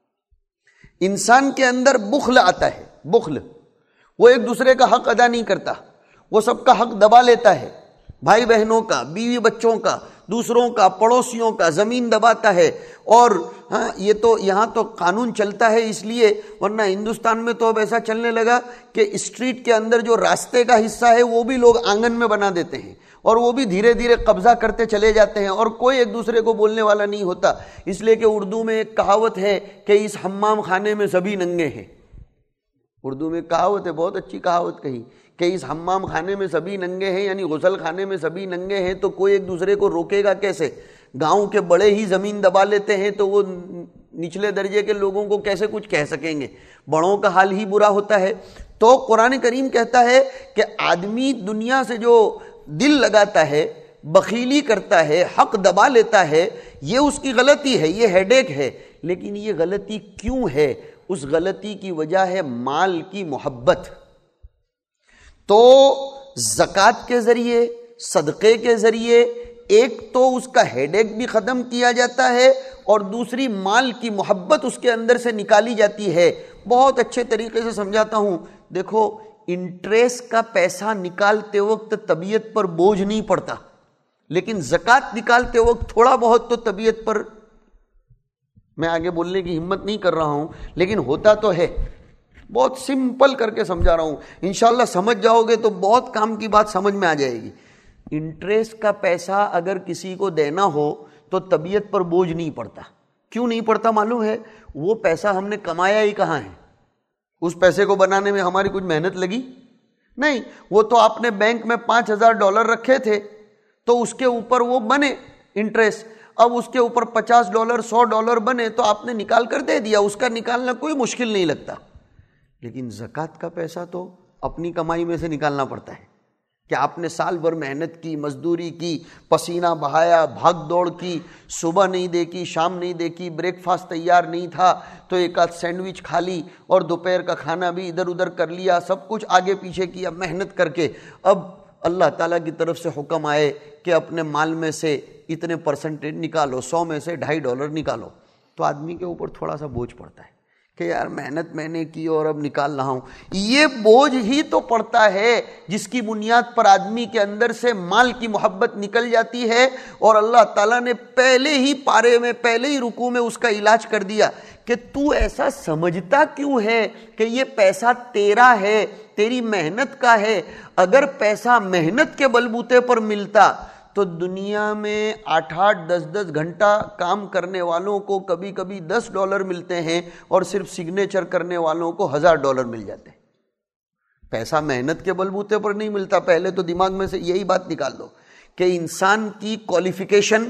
انسان کے اندر بخل آتا ہے، بخل، وہ ایک دوسرے کا حق ادا نہیں کرتا، وہ سب کا حق دبا لیتا ہے، بھائی بہنوں کا، بیوی بچوں کا، دوسروں کا، پڑوسیوں کا، زمین دباتا ہے۔ اور یہ تو یہاں تو قانون چلتا ہے اس لیے، ورنہ ہندوستان میں تو اب ایسا چلنے لگا کہ اسٹریٹ کے اندر جو راستے کا حصہ ہے وہ بھی لوگ آنگن میں بنا دیتے ہیں، اور وہ بھی دھیرے دھیرے قبضہ کرتے چلے جاتے ہیں، اور کوئی ایک دوسرے کو بولنے والا نہیں ہوتا۔ اس لیے کہ اردو میں ایک کہاوت ہے کہ اس حمام خانے میں سبھی ننگے ہیں۔ اردو میں کہاوت ہے، بہت اچھی کہاوت کہی کہ اس حمام خانے میں سبھی ننگے ہیں، یعنی غسل خانے میں سبھی ننگے ہیں، تو کوئی ایک دوسرے کو روکے گا کیسے؟ گاؤں کے بڑے ہی زمین دبا لیتے ہیں تو وہ نچلے درجے کے لوگوں کو کیسے کچھ کہہ سکیں گے؟ بڑوں کا حال ہی برا ہوتا ہے۔ تو قرآن کریم کہتا ہے کہ آدمی دنیا سے جو دل لگاتا ہے، بخیلی کرتا ہے، حق دبا لیتا ہے، یہ اس کی غلطی ہے، یہ ہیڈ ایک ہے۔ لیکن یہ غلطی کیوں ہے؟ اس غلطی کی وجہ ہے مال کی محبت۔ تو زکوٰۃ کے ذریعے، صدقے کے ذریعے ایک تو اس کا ہیڈ ایک بھی ختم کیا جاتا ہے، اور دوسری مال کی محبت اس کے اندر سے نکالی جاتی ہے۔ بہت اچھے طریقے سے سمجھاتا ہوں۔ دیکھو، انٹریسٹ کا پیسہ نکالتے وقت طبیعت پر بوجھ نہیں پڑتا، لیکن زکوٰۃ نکالتے وقت تھوڑا بہت تو طبیعت پر، میں آگے بولنے کی ہمت نہیں کر رہا ہوں لیکن ہوتا تو ہے، بہت سمپل کر کے سمجھا رہا ہوں، انشاءاللہ سمجھ جاؤ گے تو بہت کام کی بات سمجھ میں آ جائے گی۔ انٹرسٹ کا پیسہ اگر کسی کو دینا ہو تو طبیعت پر بوجھ نہیں پڑتا۔ کیوں نہیں پڑتا معلوم ہے؟ وہ پیسہ ہم نے کمایا ہی کہاں ہے؟ اس پیسے کو بنانے میں ہماری کچھ محنت لگی نہیں، وہ تو آپ نے بینک میں $5000 رکھے تھے تو اس کے اوپر وہ بنے انٹرسٹ، اب اس کے اوپر $50 $100 بنے تو آپ نے نکال کر دے دیا، اس کا نکالنا کوئی مشکل نہیں لگتا۔ لیکن زکوٰۃ کا پیسہ تو اپنی کمائی میں سے نکالنا پڑتا ہے کہ آپ نے سال بھر محنت کی، مزدوری کی، پسینہ بہایا، بھاگ دوڑ کی، صبح نہیں دیکھی، شام نہیں دیکھی، بریک فاسٹ تیار نہیں تھا تو ایک آدھ سینڈوچ کھا لی اور دوپہر کا کھانا بھی ادھر ادھر کر لیا، سب کچھ آگے پیچھے کیا محنت کر کے، اب اللہ تعالیٰ کی طرف سے حکم آئے کہ اپنے مال میں سے اتنے پرسنٹیج نکالو، 100 میں سے $2.50 نکالو، تو آدمی کے اوپر تھوڑا سا بوجھ پڑتا ہے کہ یار محنت میں نے کی اور اب نکال رہا ہوں۔ یہ بوجھ ہی تو پڑتا ہے جس کی بنیاد پر آدمی کے اندر سے مال کی محبت نکل جاتی ہے، اور اللہ تعالیٰ نے پہلے ہی پارے میں، پہلے ہی رکوع میں اس کا علاج کر دیا کہ تو ایسا سمجھتا کیوں ہے کہ یہ پیسہ تیرا ہے، تیری محنت کا ہے۔ اگر پیسہ محنت کے بلبوتے پر ملتا تو دنیا میں 8-8 10-10 گھنٹہ کام کرنے والوں کو کبھی کبھی $10 ملتے ہیں اور صرف سگنیچر کرنے والوں کو $1000 مل جاتے ہیں۔ پیسہ محنت کے بلبوتے پر نہیں ملتا۔ پہلے تو دماغ میں سے یہی بات نکال دو کہ انسان کی کوالیفیکیشن،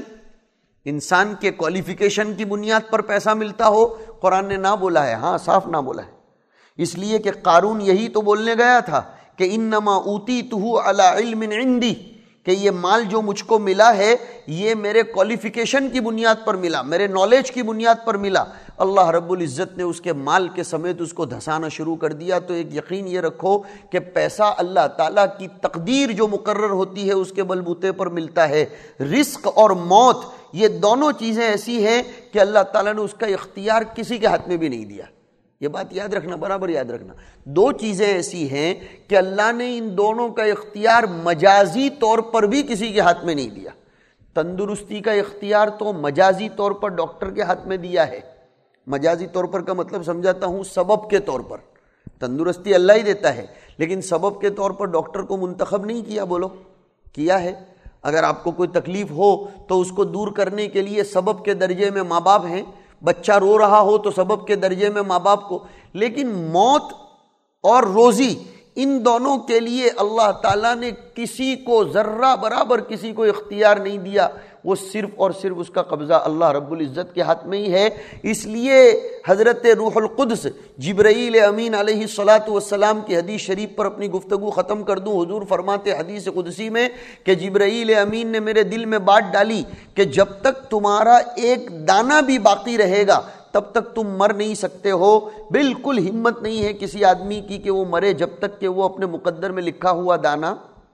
انسان کے کوالیفیکیشن کی بنیاد پر پیسہ ملتا ہو، قرآن نے نہ بولا ہے، ہاں صاف نہ بولا ہے، اس لیے کہ قارون یہی تو بولنے گیا تھا کہ انما اوتیتہ علی علم عندی، کہ یہ مال جو مجھ کو ملا ہے یہ میرے کوالیفیکیشن کی بنیاد پر ملا، میرے نالج کی بنیاد پر ملا۔ اللہ رب العزت نے اس کے مال کے سمیت اس کو دھسانا شروع کر دیا۔ تو ایک یقین یہ رکھو کہ پیسہ اللہ تعالیٰ کی تقدیر جو مقرر ہوتی ہے اس کے بلبوتے پر ملتا ہے۔ رزق اور موت یہ دونوں چیزیں ایسی ہیں کہ اللہ تعالیٰ نے اس کا اختیار کسی کے ہاتھ میں بھی نہیں دیا۔ یہ بات یاد رکھنا، برابر یاد رکھنا۔ دو چیزیں ایسی ہیں کہ اللہ نے ان دونوں کا اختیار مجازی طور پر بھی کسی کے ہاتھ میں نہیں دیا۔ تندرستی کا اختیار تو مجازی طور پر ڈاکٹر کے ہاتھ میں دیا ہے۔ مجازی طور پر کا مطلب سمجھاتا ہوں سبب کے طور پر، تندرستی اللہ ہی دیتا ہے، لیکن سبب کے طور پر ڈاکٹر کو منتخب نہیں کیا، بولو کیا ہے؟ اگر آپ کو کوئی تکلیف ہو تو اس کو دور کرنے کے لیے سبب کے درجے میں ماں باپ ہیں، بچہ رو رہا ہو تو سبب کے درجے میں ماں باپ کو، لیکن موت اور روزی ان دونوں کے لیے اللہ تعالیٰ نے کسی کو ذرہ برابر کسی کو اختیار نہیں دیا، وہ صرف اور صرف اس کا قبضہ اللہ رب العزت کے ہاتھ میں ہی ہے۔ اس لیے حضرت روح القدس جبرائیل امین علیہ الصلاۃ والسلام کی حدیث شریف پر اپنی گفتگو ختم کر دوں۔ حضور فرماتے حدیث قدسی میں کہ جبرائیل امین نے میرے دل میں بات ڈالی کہ جب تک تمہارا ایک دانہ بھی باقی رہے گا تب تک تم مر نہیں سکتے ہو۔ بالکل ہمت نہیں ہے کسی آدمی کی کہ وہ مرے جب تک کہ وہ اپنے مقدر میں لکھا ہوا دانہ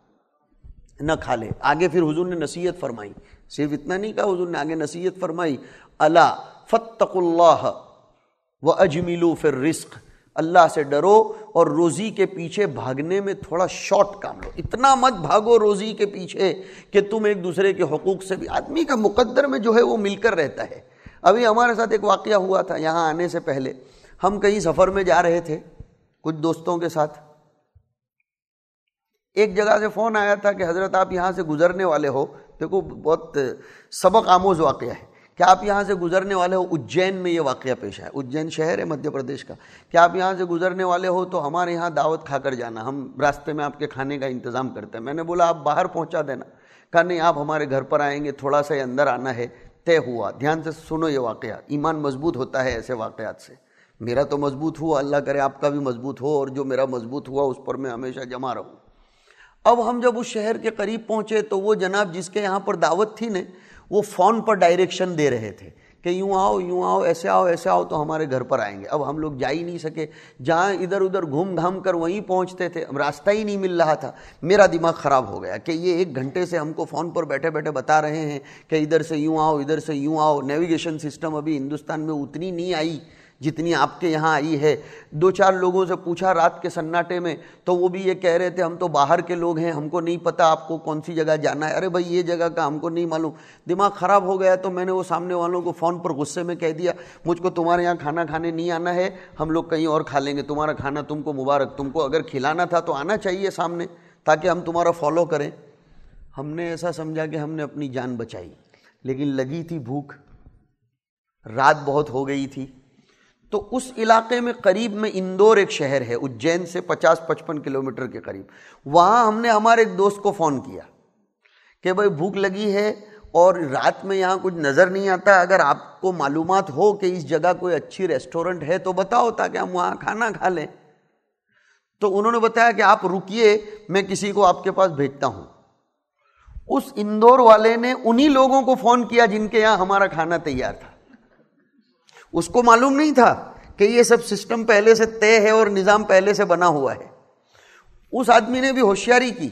نہ کھا لے۔ آگے پھر حضور نے نصیحت فرمائی، صرف اتنا نہیں کہا، حضور نے آگے نصیحت فرمائی، الا فاتقوا اللہ واجملوا فی الرزق، اللہ سے ڈرو اور روزی کے پیچھے بھاگنے میں تھوڑا شارٹ کام لو، اتنا مت بھاگو روزی کے پیچھے کہ تم ایک دوسرے کے حقوق سے بھی، آدمی کا مقدر میں جو ہے وہ مل کر رہتا ہے۔ ابھی ہمارے ساتھ ایک واقعہ ہوا تھا، یہاں آنے سے پہلے ہم کہیں سفر میں جا رہے تھے کچھ دوستوں کے ساتھ، ایک جگہ سے فون آیا تھا کہ حضرت آپ یہاں سے گزرنے والے ہو، دیکھو بہت سبق آموز واقعہ ہے کہ آپ یہاں سے گزرنے والے ہو، اجین میں یہ واقعہ پیش ہے، اجین شہر ہے مدھیہ پردیش کا، کہ آپ یہاں سے گزرنے والے ہو تو ہمارے یہاں دعوت کھا کر جانا، ہم راستے میں آپ کے کھانے کا انتظام کرتے ہیں۔ میں نے بولا آپ باہر پہنچا دینا، کہا نہیں آپ ہمارے گھر پر آئیں گے، تھوڑا سا اندر آنا ہے۔ طے ہوا، دھیان سے سنو یہ واقعہ، ایمان مضبوط ہوتا ہے ایسے واقعات سے۔ میرا تو مضبوط ہوا، اللہ کرے آپ کا بھی مضبوط ہو، اور جو میرا مضبوط ہوا اس پر میں ہمیشہ جمع رہوں۔ اب ہم جب اس شہر کے قریب پہنچے تو وہ جناب جس کے یہاں پر دعوت تھی نے، وہ فون پر ڈائریکشن دے رہے تھے کہ یوں آؤ ایسے آؤ تو ہمارے گھر پر آئیں گے۔ اب ہم لوگ جا ہی نہیں سکے، جہاں ادھر ادھر گھوم گھام کر وہیں پہنچتے تھے، اب راستہ ہی نہیں مل رہا تھا۔ میرا دماغ خراب ہو گیا کہ یہ 1 گھنٹے سے ہم کو فون پر بیٹھے بیٹھے بتا رہے ہیں کہ ادھر سے یوں آؤ ادھر سے یوں آؤ۔ نیویگیشن سسٹم ابھی ہندوستان میں اتنی نہیں آئی جتنی آپ کے یہاں آئی ہے۔ دو چار لوگوں سے پوچھا رات کے سناٹے میں تو وہ بھی یہ کہہ رہے تھے ہم تو باہر کے لوگ ہیں، ہم کو نہیں پتہ آپ کو کون سی جگہ جانا ہے۔ ارے بھائی یہ جگہ کا ہم کو نہیں معلوم۔ دماغ خراب ہو گیا تو میں نے وہ سامنے والوں کو فون پر غصے میں کہہ دیا مجھ کو تمہارے یہاں کھانا کھانے نہیں آنا ہے، ہم لوگ کہیں اور کھا لیں گے، تمہارا کھانا تم کو مبارک، تم کو اگر کھلانا تھا تو آنا چاہیے سامنے تاکہ ہم تمہارا فالو کریں۔ ہم نے ایسا سمجھا کہ ہم نے اپنی جان بچائی، لیکن لگی تھی بھوک، رات بہت ہو گئی تھی۔ تو اس علاقے میں قریب میں اندور ایک شہر ہے، اجین سے 50-55 کلومیٹر کے قریب، وہاں ہم نے ہمارے ایک دوست کو فون کیا کہ بھائی بھوک لگی ہے اور رات میں یہاں کچھ نظر نہیں آتا، اگر آپ کو معلومات ہو کہ اس جگہ کوئی اچھی ریسٹورنٹ ہے تو بتاؤ تاکہ ہم وہاں کھانا کھا لیں۔ تو انہوں نے بتایا کہ آپ رکیے، میں کسی کو آپ کے پاس بھیجتا ہوں۔ اس اندور والے نے انہی لوگوں کو فون کیا جن کے یہاں ہمارا کھانا تیار تھا۔ اس کو معلوم نہیں تھا کہ یہ سب سسٹم پہلے سے طے ہے اور نظام پہلے سے بنا ہوا ہے۔ اس آدمی نے بھی ہوشیاری کی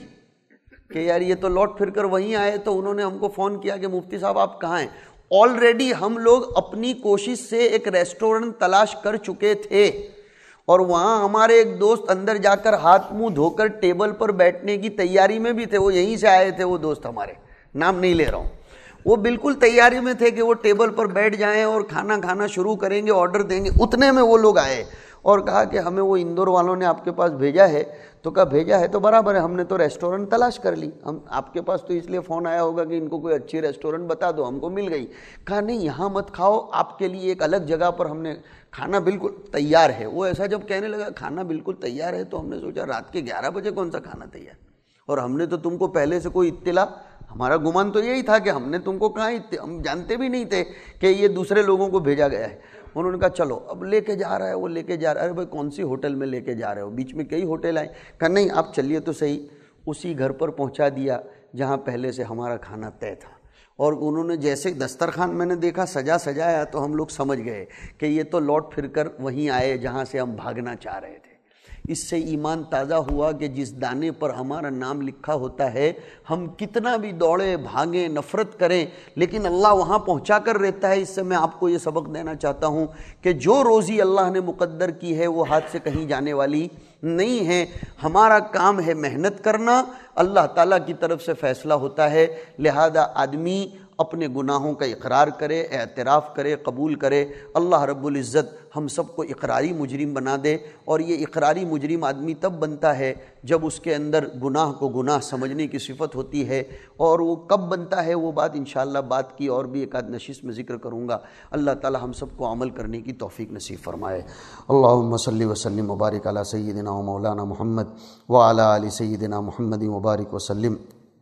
کہ یار یہ تو لوٹ پھر کر وہیں آئے، تو انہوں نے ہم کو فون کیا کہ مفتی صاحب آپ کہاں ہیں؟ آلریڈی ہم لوگ اپنی کوشش سے ایک ریسٹورنٹ تلاش کر چکے تھے اور وہاں ہمارے ایک دوست اندر جا کر ہاتھ منہ دھو کر ٹیبل پر بیٹھنے کی تیاری میں بھی تھے۔ وہ یہیں سے آئے تھے، وہ دوست ہمارے، نام نہیں لے رہا ہوں، وہ بالکل تیاری میں تھے کہ وہ ٹیبل پر بیٹھ جائیں اور کھانا کھانا شروع کریں گے، آرڈر دیں گے۔ اتنے میں وہ لوگ آئے اور کہا کہ ہمیں وہ اندور والوں نے آپ کے پاس بھیجا ہے۔ تو کہا بھیجا ہے تو برابر ہے، ہم نے تو ریسٹورنٹ تلاش کر لی، ہم آپ کے پاس تو اس لیے فون آیا ہوگا کہ ان کو کوئی اچھی ریسٹورنٹ بتا دو، ہم کو مل گئی۔ کہا نہیں یہاں مت کھاؤ، آپ کے لیے ایک الگ جگہ پر ہم نے کھانا بالکل تیار ہے۔ وہ ایسا جب کہنے لگا کھانا بالکل تیار ہے تو ہم نے سوچا رات کے 11 بجے کون سا کھانا تیار، اور ہم نے تو تم کو پہلے سے کوئی اطلاع، ہمارا گمان تو یہی تھا کہ ہم نے تم کو کہاں، ہم جانتے بھی نہیں تھے کہ یہ دوسرے لوگوں کو بھیجا گیا ہے۔ انہوں نے کہا چلو اب لے کے جا رہا ہے، وہ لے کے جا رہا ہے۔ ارے بھائی کون سی ہوٹل میں لے کے جا رہے ہو؟ بیچ میں کئی ہوٹل آئے۔ کہا نہیں آپ چلیے تو صحیح۔ اسی گھر پر پہنچا دیا جہاں پہلے سے ہمارا کھانا طے تھا، اور انہوں نے جیسے دسترخوان میں نے دیکھا سجایا تو ہم لوگ سمجھ گئے کہ یہ تو لوٹ پھر کر وہیں آئے جہاں سے ہم بھاگنا چاہ رہے تھے۔ اس سے ایمان تازہ ہوا کہ جس دانے پر ہمارا نام لکھا ہوتا ہے ہم کتنا بھی دوڑیں بھاگیں نفرت کریں لیکن اللہ وہاں پہنچا کر رہتا ہے۔ اس سے میں آپ کو یہ سبق دینا چاہتا ہوں کہ جو روزی اللہ نے مقدر کی ہے وہ ہاتھ سے کہیں جانے والی نہیں ہے۔ ہمارا کام ہے محنت کرنا، اللہ تعالیٰ کی طرف سے فیصلہ ہوتا ہے۔ لہذا آدمی اپنے گناہوں کا اقرار کرے، اعتراف کرے، قبول کرے۔ اللہ رب العزت ہم سب کو اقراری مجرم بنا دے، اور یہ اقراری مجرم آدمی تب بنتا ہے جب اس کے اندر گناہ کو گناہ سمجھنے کی صفت ہوتی ہے، اور وہ کب بنتا ہے وہ بات انشاءاللہ بات کی اور بھی ایک آدھ نشست میں ذکر کروں گا۔ اللہ تعالی ہم سب کو عمل کرنے کی توفیق نصیب فرمائے۔ اللہم صلی وسلم وبارک علی سیدنا و مولانا محمد وعلی آل سیدنا محمد وبارک وسلم۔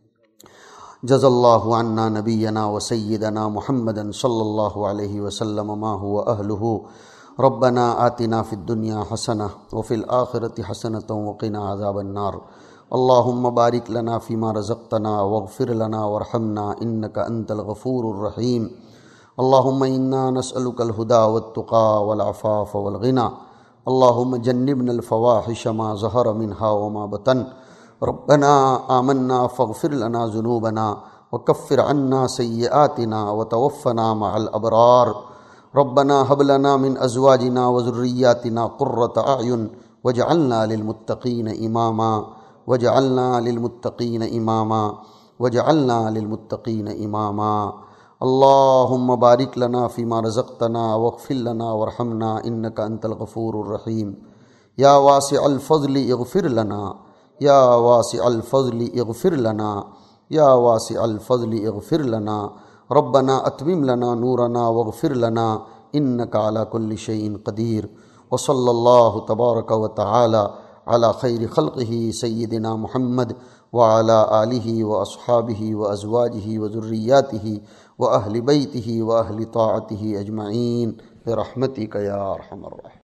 جزا اللہ عنا نبینا و سیدنا محمدا صلی اللہ علیہ وسلم ما هو اہلہ۔ ربنا آتنا فی الدنیا حسنہ وفی الآخرۃ حسنۃ وقنا عذاب النار۔ اللہم بارک لنا فیما رزقتنا واغفر لنا وارحمنا انک انت الغفور الرحیم۔ اللہم انا نسألک الہدی والتقی والعفاف والغنی۔ اللہم جنبنا الفواحش ما ظہر منہا وما بطن۔ ربنا آمنا فاغفر لنا ذنوبنا وکفر عنا سیئاتنا وتوفنا مع الابرار۔ ربنا هب لنا من ازواجنا وذرياتنا قرة اعین واجعلنا للمتقین اماما واجعلنا للمتقین اماما واجعلنا للمتقین اماما۔ اللہم بارک لنا فیما رزقتنا واغفر لنا وارحمنا انک انت الغفور الرحیم۔ یا واسع الفضل اغفر لنا، یا واسع الفضل اغفر لنا، یا واسع الفضل اغفر لنا۔ ربنا اتمم لنا نورنا واغفر لنا انک علی کل شیء قدیر۔ وصلی اللہ تبارک و تعالی علی خیر خلقہ سیدنا محمد وعلی آلہ واصحابہ وازواجہ وذریاتہ واہل بیتہ واہل طاعتہ اجمعین برحمتک یا ارحم الراحمین۔